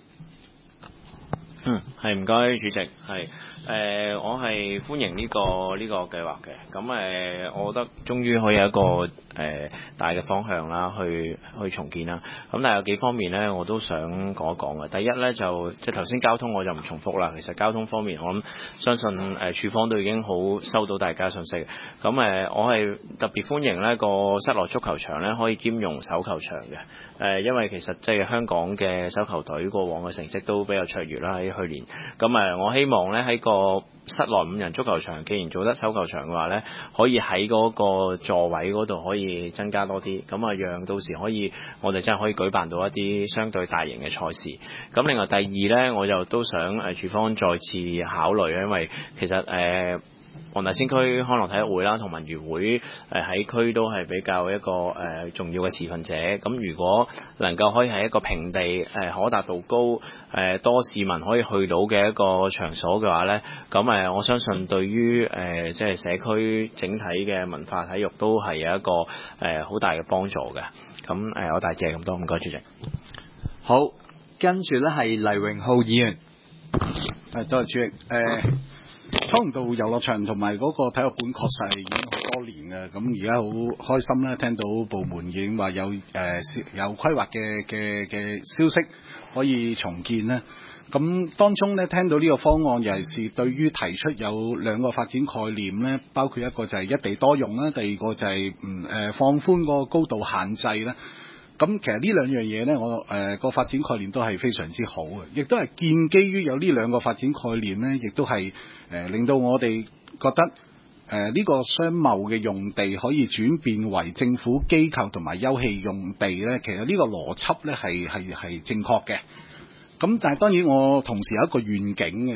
係唔該，主席。係我係歡迎呢個計劃嘅。咁我覺得終於可以有一個大嘅方向啦，去重建啦。咁但係有幾方面呢，我都想講一講嘅。第一呢，就即係頭先交通我就唔重複啦。其實交通方面，我諗相信處方都已經好收到大家信息。咁我係特別歡迎呢個室內足球場呢，可以兼容手球場嘅。因為其實即係香港嘅手球隊過往嘅成績都比較卓越啦，喺去年。咁我希望呢喺個室內5人足球場，既然做得手球場嘅話呢，可以喺嗰個座位嗰度可以增加多啲，咁讓到時可以我哋真係可以舉辦到一啲相對大型嘅賽事。咁另外第二呢，我就都想署方再次考慮，因為其實黃大仙區康樂體育會啦，同文娛會喺區都係比較一個重要嘅持份者。咁如果能夠可以係一個平地可達度高多市民可以去到嘅一個場所嘅話呢，咁我相信對於即係社區整體嘅文化體育都係有一個好大嘅幫助嘅。咁我大致係咁多，唔該主席。
好，跟住呢係黎榮浩議員。
多謝主席。彩虹道遊樂場同埋嗰個體育館確實係已經好多年嘅，咁而家好開心咧，聽到部門已經話有規劃嘅消息可以重建咧。咁當中咧聽到呢個方案，尤其是對於提出有2個發展概念咧，包括一個就係一地多用啦，第二個就係放寬個高度限制啦。咁其實呢兩樣嘢呢，我個發展概念都係非常之好嘅，亦都係建基於有呢2個發展概念呢，亦都係令到我哋覺得呢個商貿嘅用地可以轉變為政府機構同埋休憩用地呢。其實呢個邏輯呢係正確嘅。咁但係當然我同時有一個願景嘅，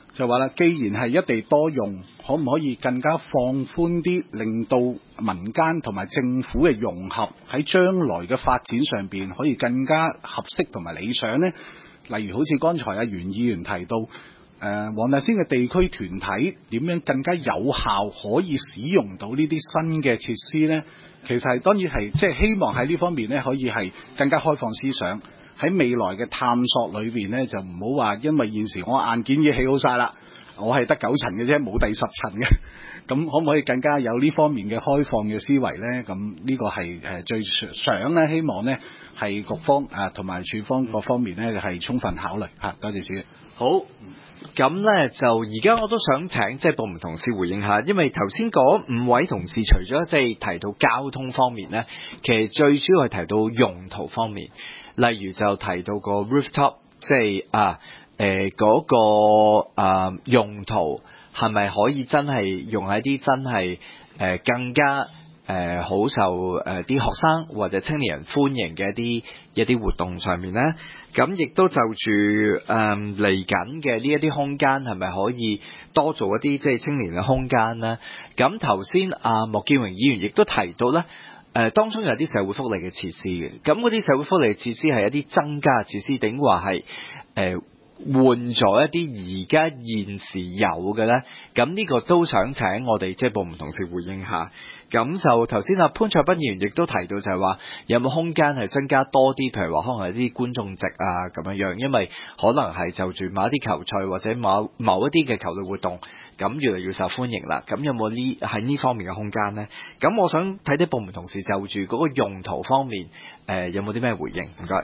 就話啦，既然係一地多用，可唔可以更加放寬啲，令到民間同埋政府嘅融合喺將來嘅發展上邊可以更加合適同埋理想呢？例如好似剛才阿袁議員提到，黃大仙嘅地區團體點樣更加有效可以使用到呢啲新嘅設施呢？其實係當然係即係希望喺呢方面呢，可以係更加開放思想，喺未來嘅探索裏邊呢，就唔好話因為現時我硬件已經起好晒啦，我係得9層嘅啫，冇第10層嘅。咁可唔可以更加有呢方面嘅開放嘅思維呢？咁呢個係最想呢，希望呢係局方同埋處方各方面呢係充分考慮嚇。多謝主席。
好。咁呢，就而家我都想請即係部門同事回應下，因為頭先嗰5位同事除咗即係提到交通方面呢，其實最主要係提到用途方面，例如就提到個 rooftop， 即係嗰個用途係咪可以真係用喺啲真係更加好受啲學生或者青年人歡迎嘅一啲活動上面呢？咁亦都就住嚟緊嘅呢一啲空間係咪可以多做一啲即係青年嘅空間呢？咁頭先莫建榮議員亦都提到呢，當中有啲社會福利嘅設施嘅，咁嗰啲社會福利嘅設施係一啲增加嘅設施，定話係換咗一啲而家現時有嘅呢？咁呢個都想請我哋即係部門同事回應下。咁就頭先潘焯斌議員亦都提到就係話有冇空間係增加多啲，譬如話可能係啲觀眾席啊咁樣，因為可能係就住某一啲球賽或者某一啲嘅球類活動，咁越嚟越受歡迎啦。咁有冇喺呢方面嘅空間呢？咁我想睇啲部門同事就住嗰個用途方面，有冇啲咩回應？唔該。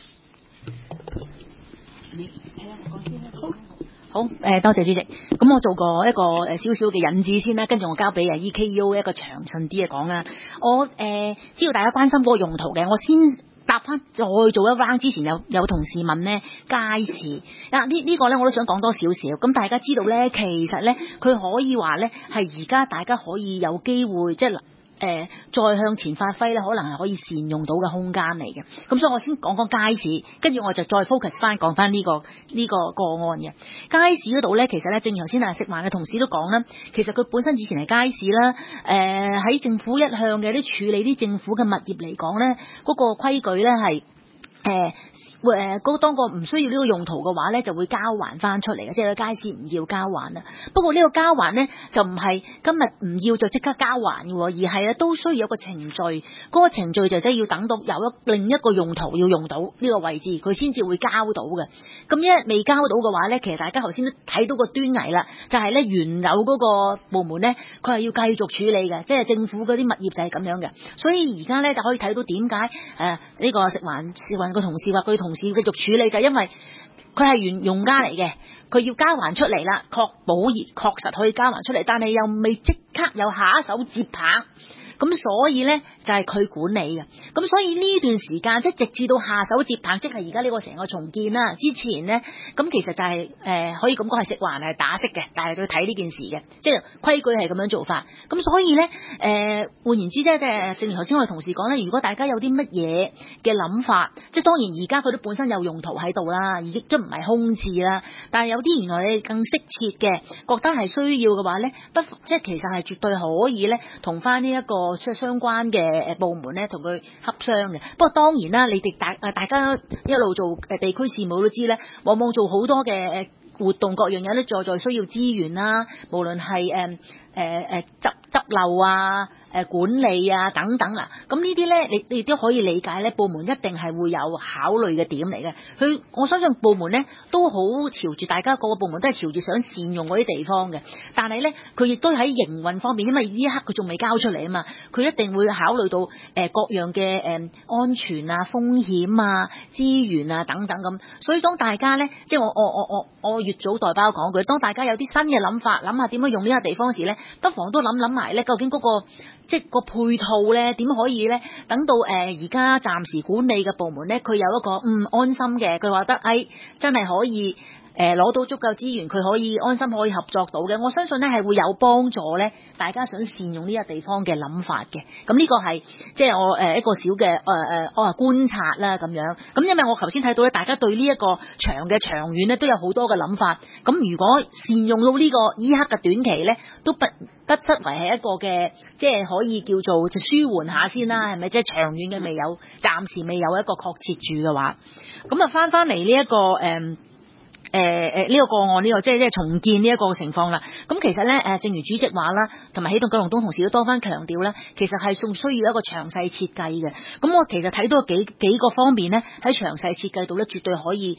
好，多謝主席。咁我做過一個少少嘅引子先啦，跟住我交俾EKU 一個詳盡啲嘅講啦。我知道大家關心嗰個用途嘅，我先答翻再做一 round。之前有同事問呢街市呢個呢，我都想講多少少。咁大家知道呢，其實呢，佢可以話呢係而家大家可以有機會即係再向前發揮咧，可能係可以善用到嘅空間嚟嘅。咁所以我先講街市，跟住我就再 focus 翻講翻呢個個案嘅街市嗰度咧。其實咧，正如頭先食環嘅同事都講啦，其實佢本身以前係街市啦。喺政府一向嘅啲處理啲政府嘅物業嚟講咧，嗰個規矩咧係。當個唔需要呢個用途嘅話咧，就會交還翻出嚟嘅，即係街市唔要交還啦。不過呢個交還咧，就唔係今日唔要就即刻交還嘅，而係咧都需要有個程序。嗰個程序就即係要等到有另一個用途要用到呢個位置，佢先至會交到嘅。咁一未交到嘅話咧，其實大家頭先都睇到個端倪啦，就係咧原有嗰個部門咧，佢係要繼續處理嘅，即係政府嗰啲物業就係咁樣嘅。所以而家咧就可以睇到點解呢個食環個同事話佢同事繼續處理，就係因為佢係原用家嚟嘅，佢要交還出嚟啦，確實可以交還出嚟，但係又未即刻有下一手接棒。咁所以呢，就係佢管理嘅。咁所以呢段時間即係直至到下手接棒，即係而家呢個成個重建啦。之前呢，咁其實就係可以咁講係食環係打識嘅，但係佢睇呢件事嘅，即係規矩係咁樣做法。咁所以呢，換言之即係正如頭先我哋同事講咧，如果大家有啲乜嘢嘅諗法，即係當然而家佢都本身有用途喺度啦，已經都唔係空置啦。但係有啲原來你更適切嘅，覺得係需要嘅話呢，即係其實係絕對可以呢，同翻呢一個即係相關嘅部門咧，同佢洽商嘅。不過當然啦，你哋大家一路做地區事務都知咧，往往做好多嘅活動，各樣嘢都在需要資源啦，無論係執漏啊、管理啊等等啦。咁呢啲咧，你都可以理解咧，部門一定係會有考慮嘅點嚟嘅。我相信部門咧都好朝住大家個部門都係朝住想善用嗰啲地方嘅。但係咧，佢亦都喺營運方面，因為呢一刻佢仲未交出嚟啊嘛，佢一定會考慮到各樣嘅安全啊、風險啊、資源啊等等咁。所以當大家咧，即係我越早代包講句，當大家有啲新嘅諗法，諗下點樣用呢個地方時咧，不妨都諗埋咧，究竟嗰個即係個配套咧點可以咧，等到而家暫時管理嘅部門咧，佢有一個安心嘅，佢話得真係可以攞到足夠資源，佢可以安心可以合作到嘅。我相信咧係會有幫助咧，大家想善用呢個地方嘅諗法嘅。咁呢個係即係我一個小嘅我觀察啦咁樣。咁因為我頭先睇到咧，大家對呢一個場嘅長遠咧都有好多嘅諗法。咁如果善用到呢個依刻嘅短期咧，都不失為係一個嘅，即係可以叫做就舒緩下先啦，係咪？即係長遠嘅暫時未有一個確切住嘅話，咁啊翻嚟呢一個呢個個案呢個即係重建呢一個情況啦。咁其實咧正如主席話啦，同埋起動九龍東同事都多番強調啦，其實係仲需要一個詳細設計嘅。咁我其實睇到幾個方面咧，喺詳細設計度咧，絕對可以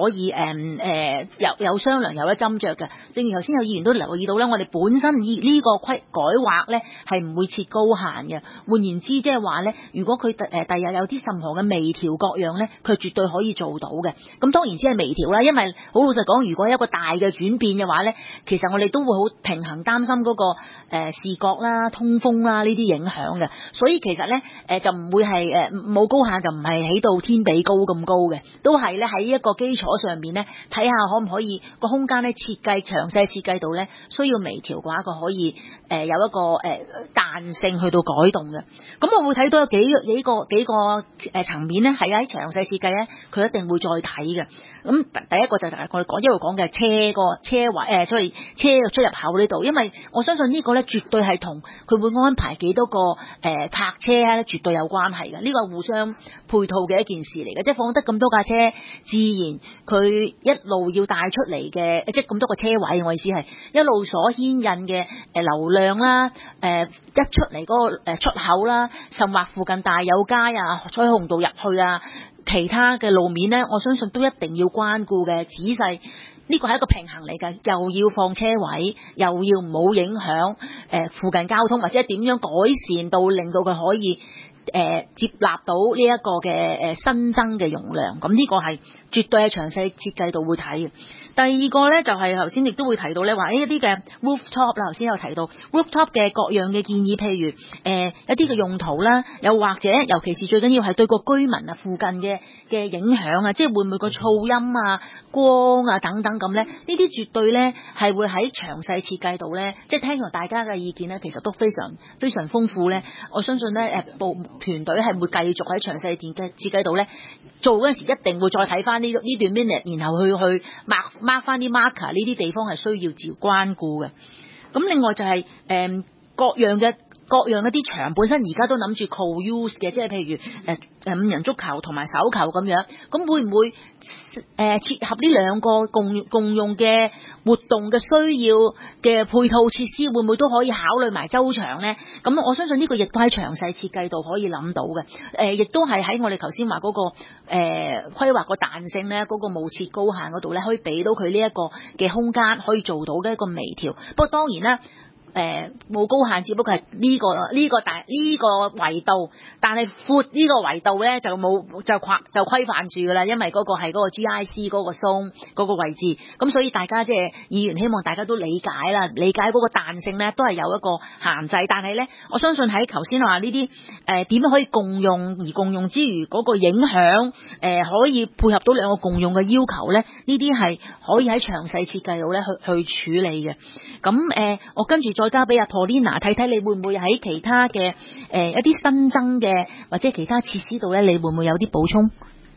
有商量有得斟酌嘅。正如頭先有議員都留意到啦，我哋本身以呢個改劃咧係唔會設高限嘅。換言之，即係話咧，如果佢第日有啲任何嘅微調各樣咧，佢絕對可以做到嘅。咁當然只係微調啦，因為好老實講，如果有一個大嘅轉變嘅話咧，其實我哋都會好平衡擔心嗰個視覺啦、通風啦呢啲影響嘅。所以其實咧就唔會係冇高限，就唔係起到天比高咁高嘅，都係咧喺一個基礎上邊咧睇下可唔可以個空間咧詳細設計到咧需要微調嘅話，佢可以有一個彈性去到改動嘅。咁我會睇到有幾個層面咧係喺詳細設計咧，佢一定會再睇嘅。咁第一個就係我哋一路講嘅車位所以車嘅出入口呢度，因為我相信呢個咧絕對係同佢會安排幾多個泊車咧絕對有關係嘅。呢個係互相配套嘅一件事嚟嘅，即係放得咁多架車，自然佢一路要帶出嚟嘅，即係咁多個車位，我意思係一路所牽引嘅流量啦，一出嚟嗰個出口啦，甚或附近大有街啊、彩虹道入去啊，其他嘅路面呢，我相信都一定要關顧嘅仔細。呢個係一個平衡嚟㗎，又要放車位，又要唔好影響附近交通，或者點樣改善到令到佢可以接納到呢一個嘅新增嘅容量。咁呢個係絕對係詳細設計度會睇嘅。第二個咧就係頭先亦都會提到咧，話一啲嘅 rooftop 啦，頭先有提到 rooftop 嘅各樣嘅建議，譬如一啲嘅用途啦，又或者尤其是最緊要係對個居民啊附近嘅影響啊，即係會唔會個噪音啊、光啊等等咁咧？呢啲絕對咧係會喺詳細設計度咧，即係聽從大家嘅意見咧，其實都非常非常豐富咧。我相信咧部團隊係會繼續喺詳細設計度咧做嗰陣時，一定會再睇翻呢段 minute， 然後去mark 翻啲 marker 呢啲地方係需要照關顧嘅。咁另外就係各樣一啲場本身而家都諗住 co-use 嘅，即係譬如五人足球同埋手球咁樣，咁會唔會切合呢兩個共用嘅活動嘅需要嘅配套設施，會唔會都可以考慮埋周場呢？咁我相信呢個亦都喺詳細設計度可以諗到嘅，亦都係喺我哋頭先話嗰個規劃個彈性呢，嗰個冇設高限嗰度呢，可以俾到佢呢一個嘅空間，可以做到嘅一個微調。不過當然啦。冇高限，只不過係呢個維度，但係闊呢個維度咧就規範住噶啦，因為嗰個係嗰個 GIC 嗰個松嗰個位置，咁所以大家即係議員希望大家都理解啦，理解嗰個彈性咧都係有一個限制，但係咧我相信喺頭先話呢啲點樣可以共用，而共用之餘嗰個影響可以配合到兩個共用嘅要求咧，呢啲係可以喺詳細設計度咧去處理嘅。咁我跟住再交俾阿 Paulina 睇睇，你會唔會喺其他嘅一啲新增嘅或者其他設施度咧，你會唔會有啲補充？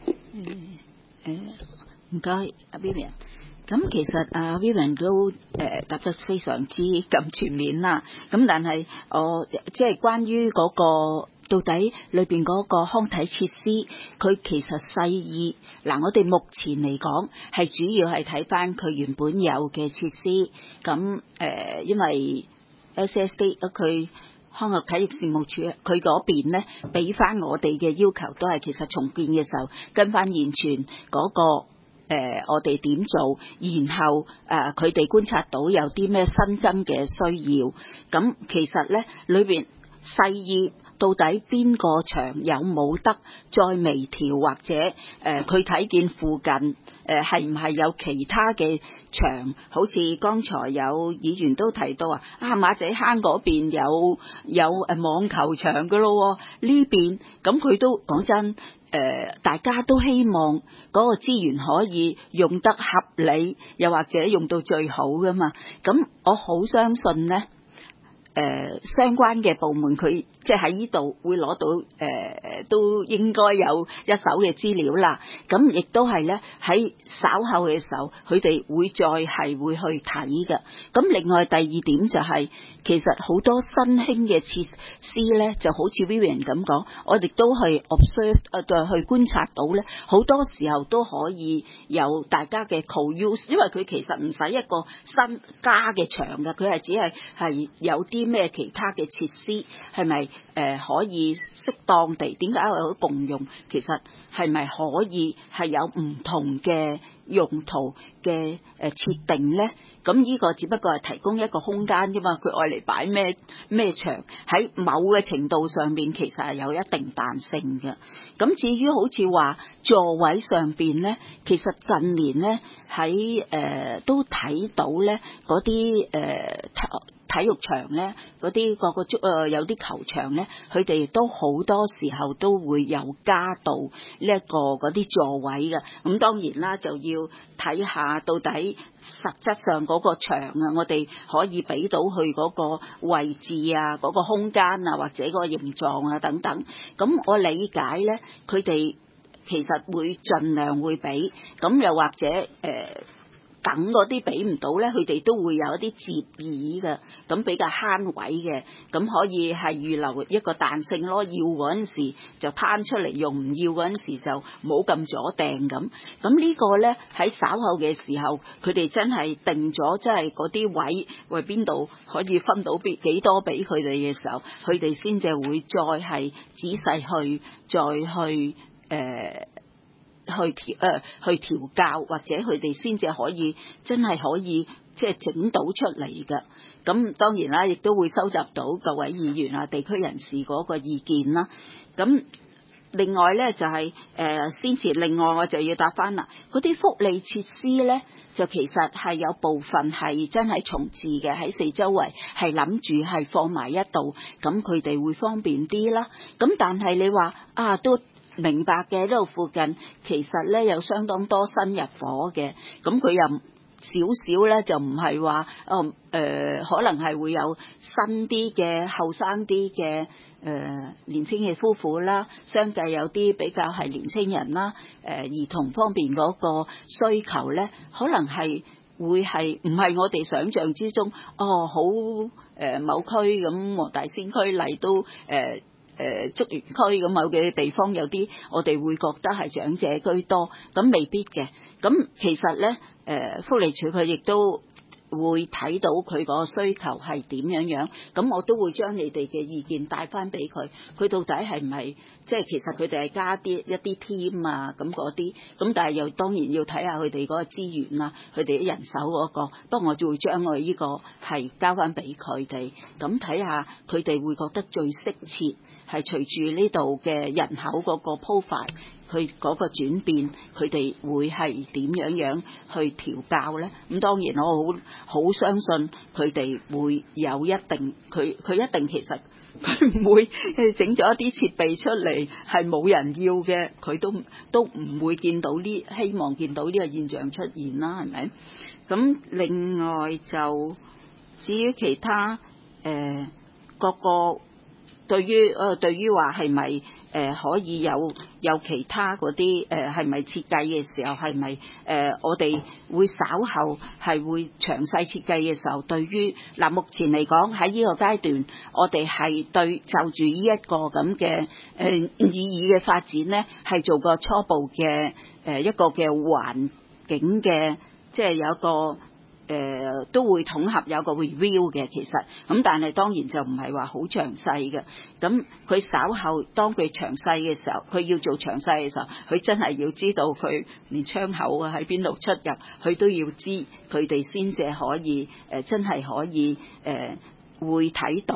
唔該，阿 Vivian。咁其實阿 Vivian 都答得非常之咁全面啦。咁但係我即係關於嗰個到底裏邊嗰個康體設施，佢其實細意嗱，我哋目前嚟講係主要係睇翻佢原本有嘅設施。咁因為 LCSD 佢康樂體育事務處佢嗰邊咧，俾翻我哋嘅要求都係其實重建嘅時候跟翻現存嗰個我哋點做，然後佢哋觀察到有啲咩新增嘅需要，咁其實咧裏邊細意到底邊個場有冇得再微調，或者佢睇見附近係唔係有其他嘅場，好似剛才有議員都提到馬仔坑嗰邊有網球場噶咯，呢邊咁佢都講真。大家都希望嗰個資源可以用得合理，又或者用到最好噶嘛。咁我好相信呢，相關嘅部門佢即係喺呢度會攞到都應該有一手嘅資料啦。咁亦都係呢，喺稍後嘅時候，佢哋會再係會去睇嘅。咁另外第二點就係、其實好多新興嘅設施呢，就好似 Vivian 咁講，我哋都係 observe 去觀察到呢，好多時候都可以有大家嘅 co-use， 因為佢其實唔使一個新加嘅場嘅，佢係只係有啲咩其他嘅設施係咪可以適當地？點解我有共用？其實係咪可以係有唔同嘅用途嘅設定呢？咁呢個只不過係提供一個空間啫嘛，佢愛嚟擺咩場，喺某嘅程度上面其實係有一定彈性嘅。咁至於好似話座位上邊呢，其實近年呢喺都睇到呢嗰啲體育場呢，嗰啲個有啲球場呢，佢哋都好多時候都會有加到呢一個嗰啲座位嘅。咁當然啦，就要睇下到底實質上嗰個場啊，我哋可以俾到佢嗰個位置啊，嗰個空間啊，或者嗰個形狀啊等等。咁我理解呢，佢哋其實會盡量會俾，咁又或者等嗰啲俾唔到呢，佢哋都會有一啲折椅嘅，咁比較慳位嘅，咁可以係預留一個彈性咯。要嗰陣時就攤出嚟用，唔要嗰陣時就冇咁阻掟咁。咁呢個呢，喺稍後嘅時候，佢哋真係定咗，即係嗰啲位為邊度可以分到幾多俾佢哋嘅時候，佢哋先至會再係仔細去調校，或者佢哋先至可以真係可以即係整到出嚟嘅。咁當然啦，亦都會收集到各位議員啊、地區人士嗰個意見啦。咁另外呢，就係先前另外我就要答翻啦，嗰啲福利設施呢，就其實係有部分係真係重置嘅，喺四周圍係諗住係放埋一度，咁佢哋會方便啲啦。咁但係你話都明白嘅，呢度附近其實咧有相當多新入伙嘅，咁佢又少少咧就唔係話可能係會有新啲嘅後生啲嘅年輕嘅夫婦啦，相繼有啲比較係年輕人啦，兒童方面嗰個需求咧，可能係會係唔係我哋想象之中好某區咁黃大仙區嚟都竹園區咁某嘅地方有啲我哋會覺得係長者居多，咁未必嘅。咁其實呢，福利署佢亦都會睇到佢個需求係點樣，咁我都會將你哋嘅意見帶翻俾佢，佢到底係唔係即係其實佢哋係加一啲 team 啊咁嗰啲，咁但係又當然要睇下佢哋嗰個資源啊，佢哋啲人手嗰個，不過我就會將我呢個係交翻俾佢哋，咁睇下佢哋會覺得最適切係隨住呢度嘅人口嗰個 profile。佢嗰個轉變，佢哋會係點樣去調校呢？咁當然我好相信佢哋會有一定，佢一定其實佢唔會整咗一啲設備出嚟係冇人要嘅，佢都唔會見到希望見到呢個現象出現啦，係咪？咁另外就至於其他各個對於話係咪可以有其他嗰啲係咪設計嘅時候係咪我哋會稍後係會詳細設計嘅時候，對於目前嚟講喺呢個階段，我哋係對就住呢一個咁嘅意義嘅發展呢，係做個初步嘅一個嘅環境嘅，即係有一個。都會統合有個 review 嘅，其實咁，但係當然就唔係話好詳細嘅。咁佢稍後當佢詳細嘅時候，佢要做詳細嘅時候，佢真係要知道佢連窗口啊喺邊度出入，佢都要知，佢哋先至可以真係可以會睇到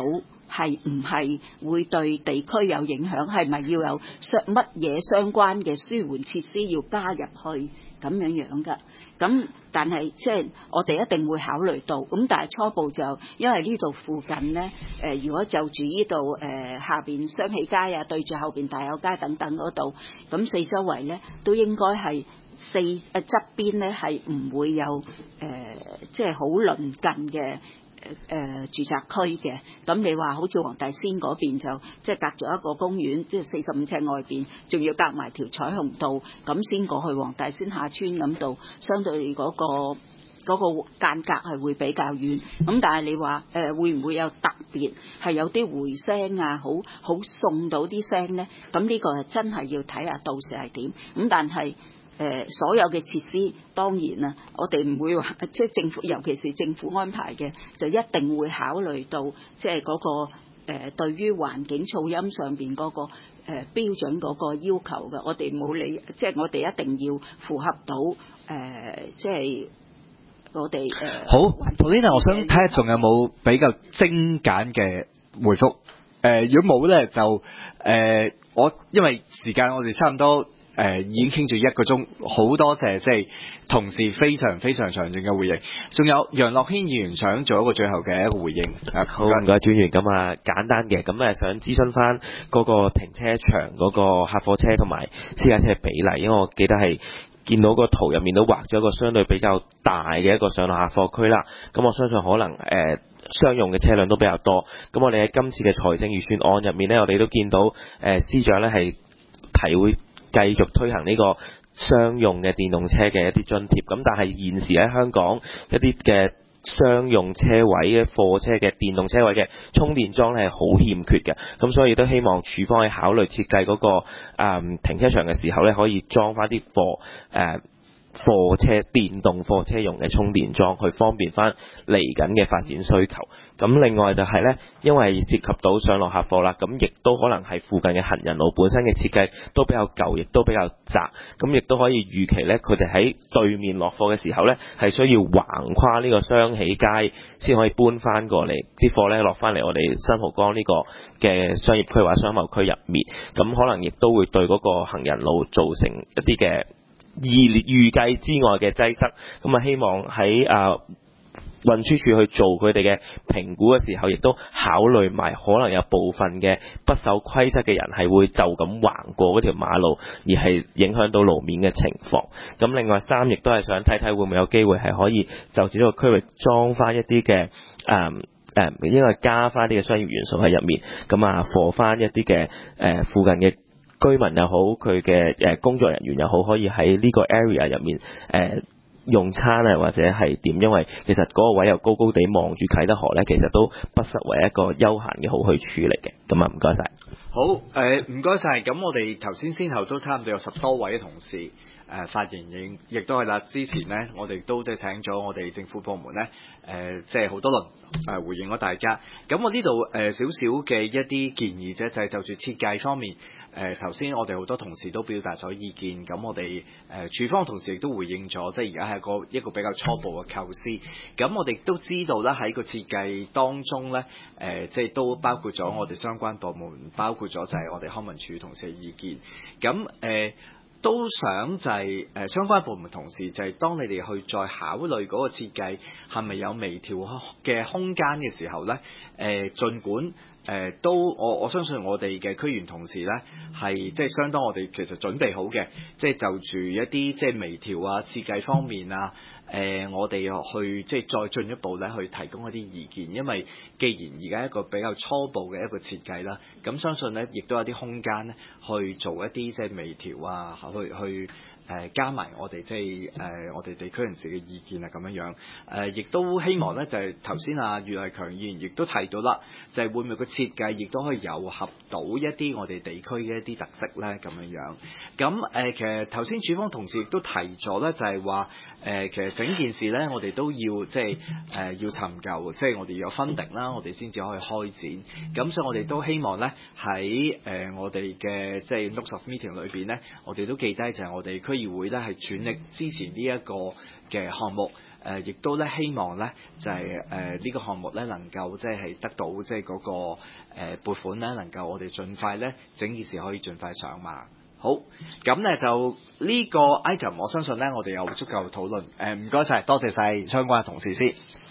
係唔係會對地區有影響，係咪要有乜嘢相關嘅舒緩設施要加入去咁樣㗎。咁但係即係我哋一定會考慮到，咁但係初步就因為呢度附近呢，如果就住呢度下邊雙喜街啊，對住後邊大有街等等嗰度，咁四周圍呢都應該係側邊呢係唔會有即係好鄰近嘅住宅區嘅。咁你話好似黃大仙嗰邊就即係隔咗一個公園，即係45尺外邊，仲要隔埋條彩虹道，咁先過去黃大仙下村咁度，相對嗰個間隔係會比較遠。咁但係你話會唔會有特別係有啲回聲啊，好送到啲聲呢？咁呢個係真係要睇下到時係點。咁但係所有嘅設施當然啦，我哋唔會話即係政府，尤其是政府安排嘅，就一定會考慮到即係嗰個對於環境噪音上邊嗰個標準嗰個要求嘅。我哋冇理，即係我哋一定要符合到即係我哋
好，Paulina，我想睇下仲有冇比較精簡嘅回覆。如果冇咧，就我因為時間我哋差唔多。已經傾住1個鐘，好多謝即係同事非常非常詳盡嘅回應。仲有楊樂軒議員想做一個最後嘅一個回應。
好，唔該專員。咁啊簡單嘅，咁想諮詢翻嗰個停車場嗰個客貨車同埋私家車比例，因為我記得係見到個圖入面都畫咗一個相對比較大嘅一個上落客貨區啦。咁我相信可能商用嘅車輛都比較多。咁我哋喺今次嘅財政預算案入面呢，我哋都見到司長呢係提會繼續推行呢個商用嘅電動車嘅一啲津貼，咁但係現時喺香港一啲嘅商用車位嘅貨車嘅電動車位嘅充電樁係好欠缺嘅，咁所以都希望署方喺考慮設計嗰個停車場嘅時候咧，可以裝翻啲貨車電動貨車用嘅充電樁，去方便翻嚟緊嘅發展需求。咁另外就係呢，因為涉及到上落客貨啦，咁亦都可能係附近嘅行人路本身嘅設計都比較舊，亦都比較窄，咁亦都可以預期呢，佢哋喺對面落貨嘅時候呢，係需要橫跨呢個雙喜街先可以搬翻過嚟，啲貨呢落翻嚟我哋新蒲崗呢個嘅商業區或者商貿區入面，咁可能亦都會對嗰個行人路造成一啲嘅預計之外嘅擠塞。咁啊希望喺運輸署去做佢哋嘅評估嘅時候，亦都考慮埋可能有部分嘅不守規則嘅人係會就咁橫過嗰條馬路，而係影響到路面嘅情況。咁另外亦都係想睇睇會唔會有機會係可以就住呢個區域裝翻一啲嘅因為加翻啲嘅商業元素喺入面，咁啊貨翻一啲嘅附近嘅居民又好，佢嘅工作人員又好，可以喺呢個 area 入面用餐啊，或者係點？因為其實嗰個位又高高地望住啟德河咧，其實都不失為一個休閒嘅好去處嚟嘅。咁啊，唔該晒。
好，唔該晒。咁我哋頭先先後都差唔多有10多位嘅同事發言，亦都係啦。之前呢，我哋都即係請咗我哋政府部門呢，即係好多輪回應咗大家。咁我呢度少少嘅一啲建議啫，就係就住設計方面。頭先我哋好多同事都表達咗意見，咁我哋署方同事亦都回應咗，即係而家係一個比較初步嘅構思。咁我哋都知道咧，喺個設計當中咧，即係都包括咗我哋相關部門，包括咗就係我哋康文署同事嘅意見。咁都想就係相關部門同事就係當你哋去再考慮嗰個設計係咪有微調嘅空間嘅時候咧，儘管都我相信我哋嘅區員同事咧係即係相當我哋其實準備好嘅，即係就住一啲即係微調啊設計方面啊，我哋去即係再進一步咧去提供一啲意見，因為既然而家一個比較初步嘅一個設計啦，咁相信咧亦都有啲空間咧去做一啲即係微調啊，去加埋我哋即係我哋地區人士嘅意見啊咁樣樣，亦都希望咧就係頭先余偉強議員亦都提到啦，就係會唔會個設計亦都可以糅合到一啲我哋地區嘅一啲特色咧咁樣樣。咁其實頭先署方同事亦都提咗咧，就係話其實整件事咧我哋都要即係要尋求，即係我哋要有 funding啦，我哋先至可以開展。咁所以我哋都希望咧喺我哋嘅即係 notes of meeting 裏邊咧，我哋都記低就係我哋區議會咧係全力支持呢一個嘅項目。 亦都咧希望咧就係呢個項目咧能夠即係得到即係嗰個撥款咧，能夠我哋盡快咧整件事可以盡快上馬。好，咁咧就呢個 item 我相信咧我哋有足夠討論。唔該晒，多謝晒相關嘅同事先。